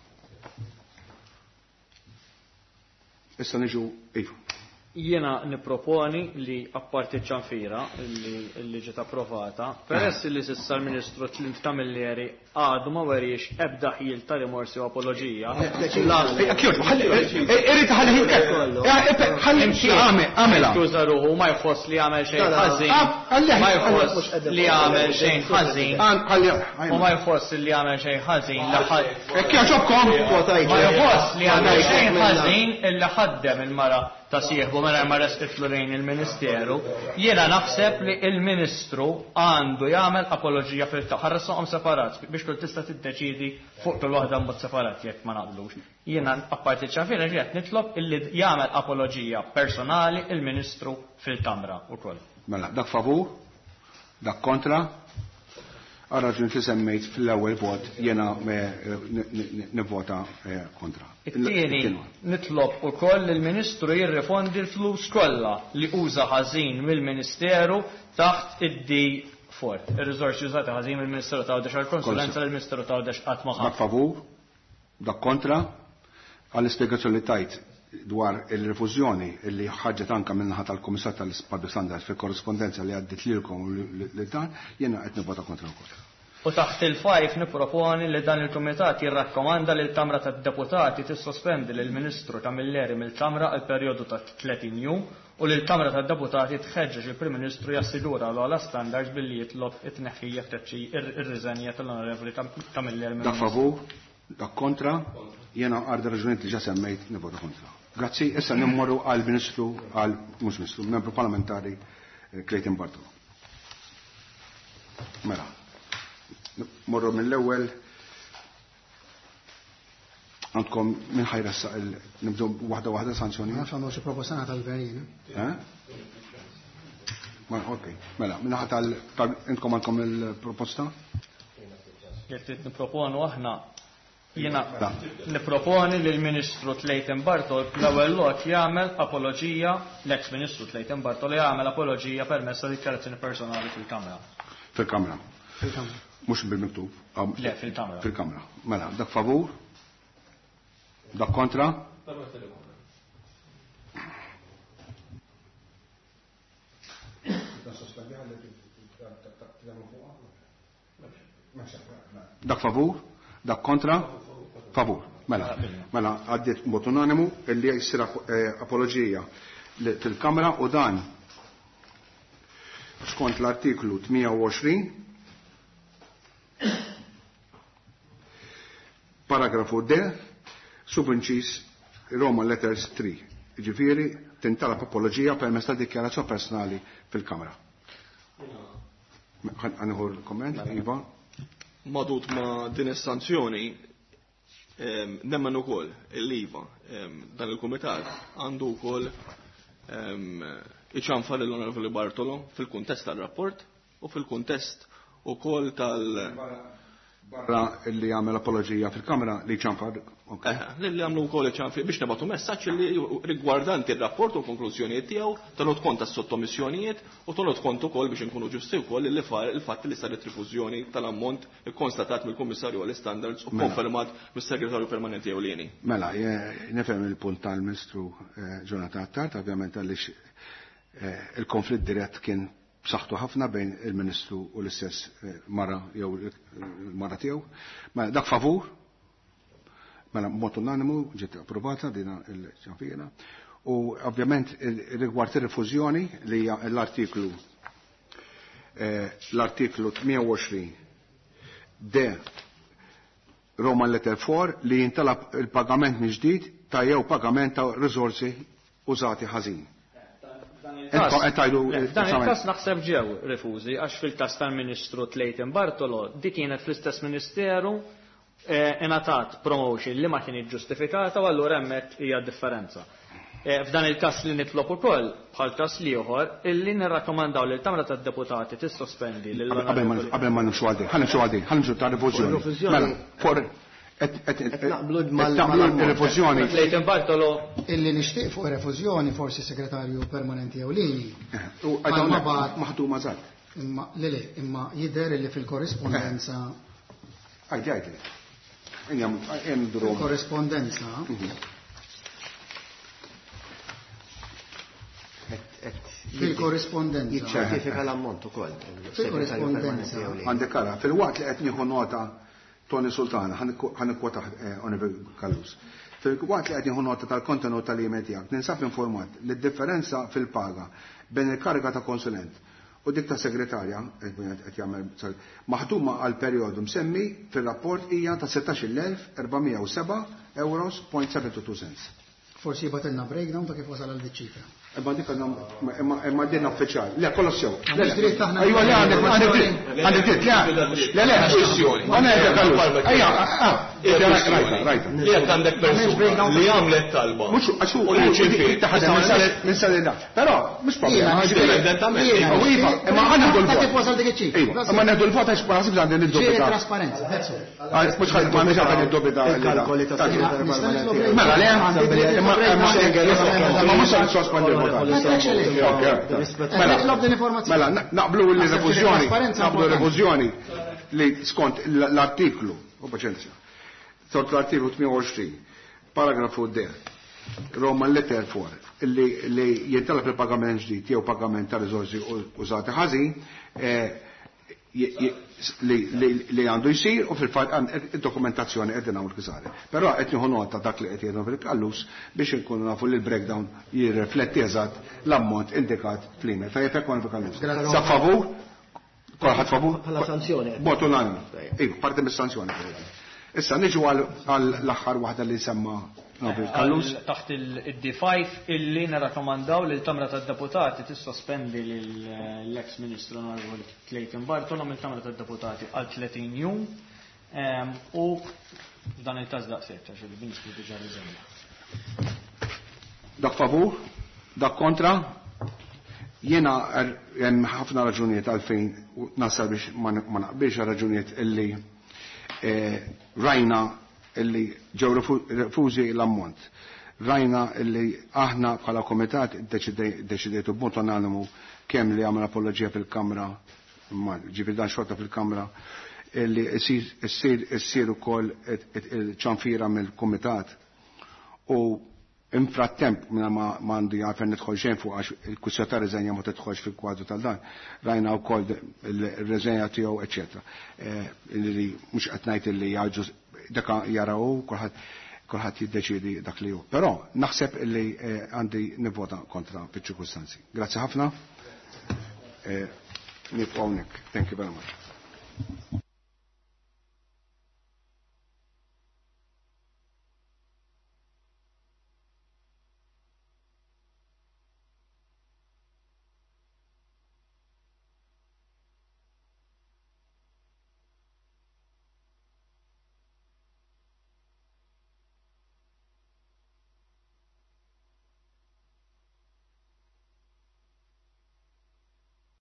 [SPEAKER 1] Issa niġu iva.
[SPEAKER 4] Jiena niproponi li apparti ċanfira li ġiet approvata, peress li s'issa l-Ministru Clint Camilleri għadu ma weriex ebda ħil ta' rimorsi u apoloġija.
[SPEAKER 1] Irrid ħalli ħalli għamela.
[SPEAKER 4] Tuża ruħu ma jħoss li għamel xejn ħażin. Ma jħoss li għamel xejn ħażin. U ma jħoss li għamel xejn ħażin li ħadd. Ma jħoss li għamel xejn ħażin illi ħaddem il-mara ta' sieħbu mela ma restitlu lejn il-Ministeru, jiena naħseb li il-Ministru għandu jagħmel apoloġija fil-taħarrashom separat biex kull tista' tiddeċidi fuq kull waħda mbagħad separat jekk ma naqblux. Jiena apparti ċafira ġiet nitlob illi jagħmel apoloġija personali il-Ministru fil-Kamra wkoll.
[SPEAKER 1] Mela, dak favur? Dak kontra? Għarraġun li semmejt fil-ewwel vot jiena nivvota kontra.
[SPEAKER 4] It-tieni nitlob ukoll il-Ministru jirrifondi l-flus kollha li uża ħażin mill-Ministeru taħt id-D Fort. Ir-riżorsi użati ħażin mill-Ministeru ta' għal konsulenza l-Ministeru ta' qatt ma ħadd.
[SPEAKER 1] Dak favur? Dak kontra? Għall-ispjegazzjoni li tajt dwar il-refużjoni li ħaġġet anke minnaħa tal-Kummissar tal-Public Standards fil-korrespondenza li għaddit lilkom li dan jiena qed nivvota kontra wkoll.
[SPEAKER 4] U taħt il-fajf nipproponi li dan il-Kumitat jirrakkomanda li l-Kamra tad-Deputati tissospendi lill ministru Camilleri mill-Kamra għal perjodu ta' tletin jum u li l-Kamra tad-Deputati tħeġġeġ il-Prim Ministru jassigura l-ogħla standards billi jitlob it-tneħħija t-riżenja tal-Onorevoli Camilleri.
[SPEAKER 1] Dak favur, dak kontra, jiena għarda raġunijiet li ġa semmejt nivvota kontra. Grazzi, issa nimmorru għal Ministru għal mhux Ministru, membru parlamentari Clayton Bartolo. Mela. Morru mill-ewwel għandkom minn ħajra nibdu waħda waħda sanzjoni.
[SPEAKER 2] Għax għandu xi proporzjoni tal-gvern.
[SPEAKER 1] Eh? Ma okej. Mela, minn ħadd intkom għandkom il-proposta?
[SPEAKER 4] Jekk trid nipproponu aħna Jiena niproponi li l-Ministru Clayton Bartol l-ewwel lot jagħmel apoloġija l-ex Ministru Clayton Bartol jagħmel apoloġija permezz ta' dikjarazzjoni personali fil-Kamra.
[SPEAKER 1] Fil-Kamra.
[SPEAKER 2] Fil-Kamra.
[SPEAKER 1] Mhux bil-miktub.
[SPEAKER 4] Le, fil-Kamra.
[SPEAKER 1] Fil-Kamra. Mela, dak favur? Dak kontra? Dak favur? Dak kontra? Favur. Mela, mela, għaddiet bot unanimu illi jissir apologija fil-Kamra u dan skont l-artiklu tminja paragrafu D subinċis Roman Letters three. Ġifieri tintalab apologija permezz ta' dikjarazzjoni personali fil-Kamra. Għaniħu l-komment, Iva?
[SPEAKER 3] Madut ma' din is-sanzjoni nemmen ukoll il-Iva dan il-Kumitat għandu wkoll iċanfa l-Onorevoli Bartolo fil-kuntest tal-rapport u fil-kuntest ukoll tal-
[SPEAKER 1] Barra li għamel apologija fil-Kamra li ċanfar.
[SPEAKER 3] Li għamlu wkoll iċanfi biex nebatu messaġġ li rigwardanti il-rapport u konklużjonijiet tiegħu tal-ot kont tas-sottomissjonijiet u tal-ot kont ukoll biex inkunu ġusti wkoll li far il-fatt li saret rifużjoni tal-ammont ikkonstatat mill-Kummissarju għall-Standards u konfermat mis-Segretarju Permanenti Ewlieni.
[SPEAKER 1] Mela, nifhem il-punt tal-Ministru Jonathan Tart, ovvjament għaliex il-konflitt dirett kien b'saħħtu ħafna bejn il-Ministru u l-istess mara jew il-mara tiegħu. Mela dak favur, mela mod unanimu ġiet approvata dina l-ċanfina. U ovvjament rigward ir-rifużjoni li hija l-artiklu l-artiklu tminja D Roman Letter four li jintalab il-pagament mill-ġdid ta' jew pagament ta' riżorsi użati ħażin.
[SPEAKER 4] Dan il-kas naħseb ġew refużi għax fil-kas tal-Ministru Clayton Bartolo di kienet fl-istess Ministeru ingħatat promotion li ma kienet ġustifikata u allura hemmhekk hija differenza. F'dan il-kas li nitlob ukoll bħal kas ieħor illi nirrakkomandaw lil Kamra tad-Deputati tissospendi lil
[SPEAKER 1] qabel ma nimxu għal din, ħa nimxu għal din, ħa nimxu ta' rifużjoni. Mela, for il-refużjoni.
[SPEAKER 4] Clayton Bartolo
[SPEAKER 2] illi nixtieq fuq refużjoni forsi Segretarju Permanenti Ewlieni.
[SPEAKER 1] Maħduma żgħar.
[SPEAKER 2] Imma le le, imma jidher li fil-korrispondenza
[SPEAKER 1] Għajdi għajdi. Hemm drum.
[SPEAKER 2] Korrespondenza fil-korrespondenza.
[SPEAKER 5] Jiċċertifika l-ammont ukoll.
[SPEAKER 2] Fil-korrespondenza.
[SPEAKER 1] Għandek ara, fil-waqt li qed nieħu nota Tony Sultana, ħanikwota Onorevoli Kallus. Fil-waqt li qed nieħu nota tal-kontenut tal-email tiegħek, ninsab informat li d-differenza fil-paga bejn il-kariga ta' konsulent u dik ta' segretarja qed jagħmel maħduma għal perjodu msemmi fir-rapport hija ta' setax-il elf erba'mija u seba' euros point seventy-two cents.
[SPEAKER 2] Forsi jibatilna breakdown ta' kif wasal għal dik-ċifra.
[SPEAKER 1] Imma dik imma din uffiċjali. Le kollu sew.
[SPEAKER 2] Dritt aħna.
[SPEAKER 1] Ajwa le għandek għandek dritt. Għandek dritt, le. Le le. Għana għandek għallu. Ajja, ah. Rajta, rajta.
[SPEAKER 3] Li għak għandek persuna li għamlet talba.
[SPEAKER 1] Mux, għaxu, taħdem minn salina. Pero, mux problema.
[SPEAKER 3] Evidentament.
[SPEAKER 1] Imma għanna għu
[SPEAKER 2] Ta' kif wasal dik-ċifra.
[SPEAKER 1] Imma għanna għu l-vota xbara għasib għandin
[SPEAKER 2] Ġieri
[SPEAKER 1] id-dubita.
[SPEAKER 2] trasparenza, that's all.
[SPEAKER 1] Mux għal ma meġa għandin id-dubita.
[SPEAKER 5] Il-kalkoli ta' Segretarju Permanenti.
[SPEAKER 1] Mela, le imma mux għal sospandi Mela, naqblu l-refużjoni, naqblu l-refużjoni li skont l-artiklu, u paċenzja, sort l-artiklu tminja paragrafu D, Roman Letter four, li jintalab il-pagament ġdid, jew pagament ta' riżorsi użati ħażin, li għandu jisir u fil-fatt il-dokumentazzjoni qed nagħmlu kizari. Però qed nieħu nota dak li qed jgħidu fil-Kallus biex inkunu nafu li l-breakdown jirrifletti eżatt l-ammont indikat fl-email. Fejn hekk fil-Kallus. Sa favur? Kulħadd favur?
[SPEAKER 5] Bħala sanzjoni.
[SPEAKER 1] Bot unanimi. Iva, parti mis-sanzjoni. Issa niġu għall-aħħar waħda li semma Kallus.
[SPEAKER 4] Taħt il-D five illi nirrakkomandaw li l-Kamra tad-Deputati tissospendi l-ex Ministru Onorevoli Clayton Bartolo mill-Kamra tad-Deputati għal tletin jum u dan il-każ daqshekk għax il-Ministru diġà riżenja.
[SPEAKER 1] Dak favur? Dak kontra? Jiena hemm ħafna raġunijiet għalfejn nasal biex ma naqbilx raġunijiet illi rajna illi ġew refużi l-ammont. Rajna illi aħna bħala komitat deċidejtu b'mod unanimu kemm li għamel apoloġija fil-Kamra, ġifieri dan xorta fil-Kamra, illi issir ukoll ċanfira mill-Kumitat u infrattemp minna ma mandi għafen nidħol xejn fuq għax il-kussja ta' reżenja ma tidħolx fil-kwadru tal-dan. Rajna wkoll il-reżenja tiegħu eċetera. Illi mhux qed ngħid illi jaġġu dak jaraw kulħadd jiddeċiedi dak li hu. Però naħseb illi għandi nivvota kontra fiċ-ċirkustanzi. Grazzi ħafna. Nibqgħu hawnhekk. Thank you very much.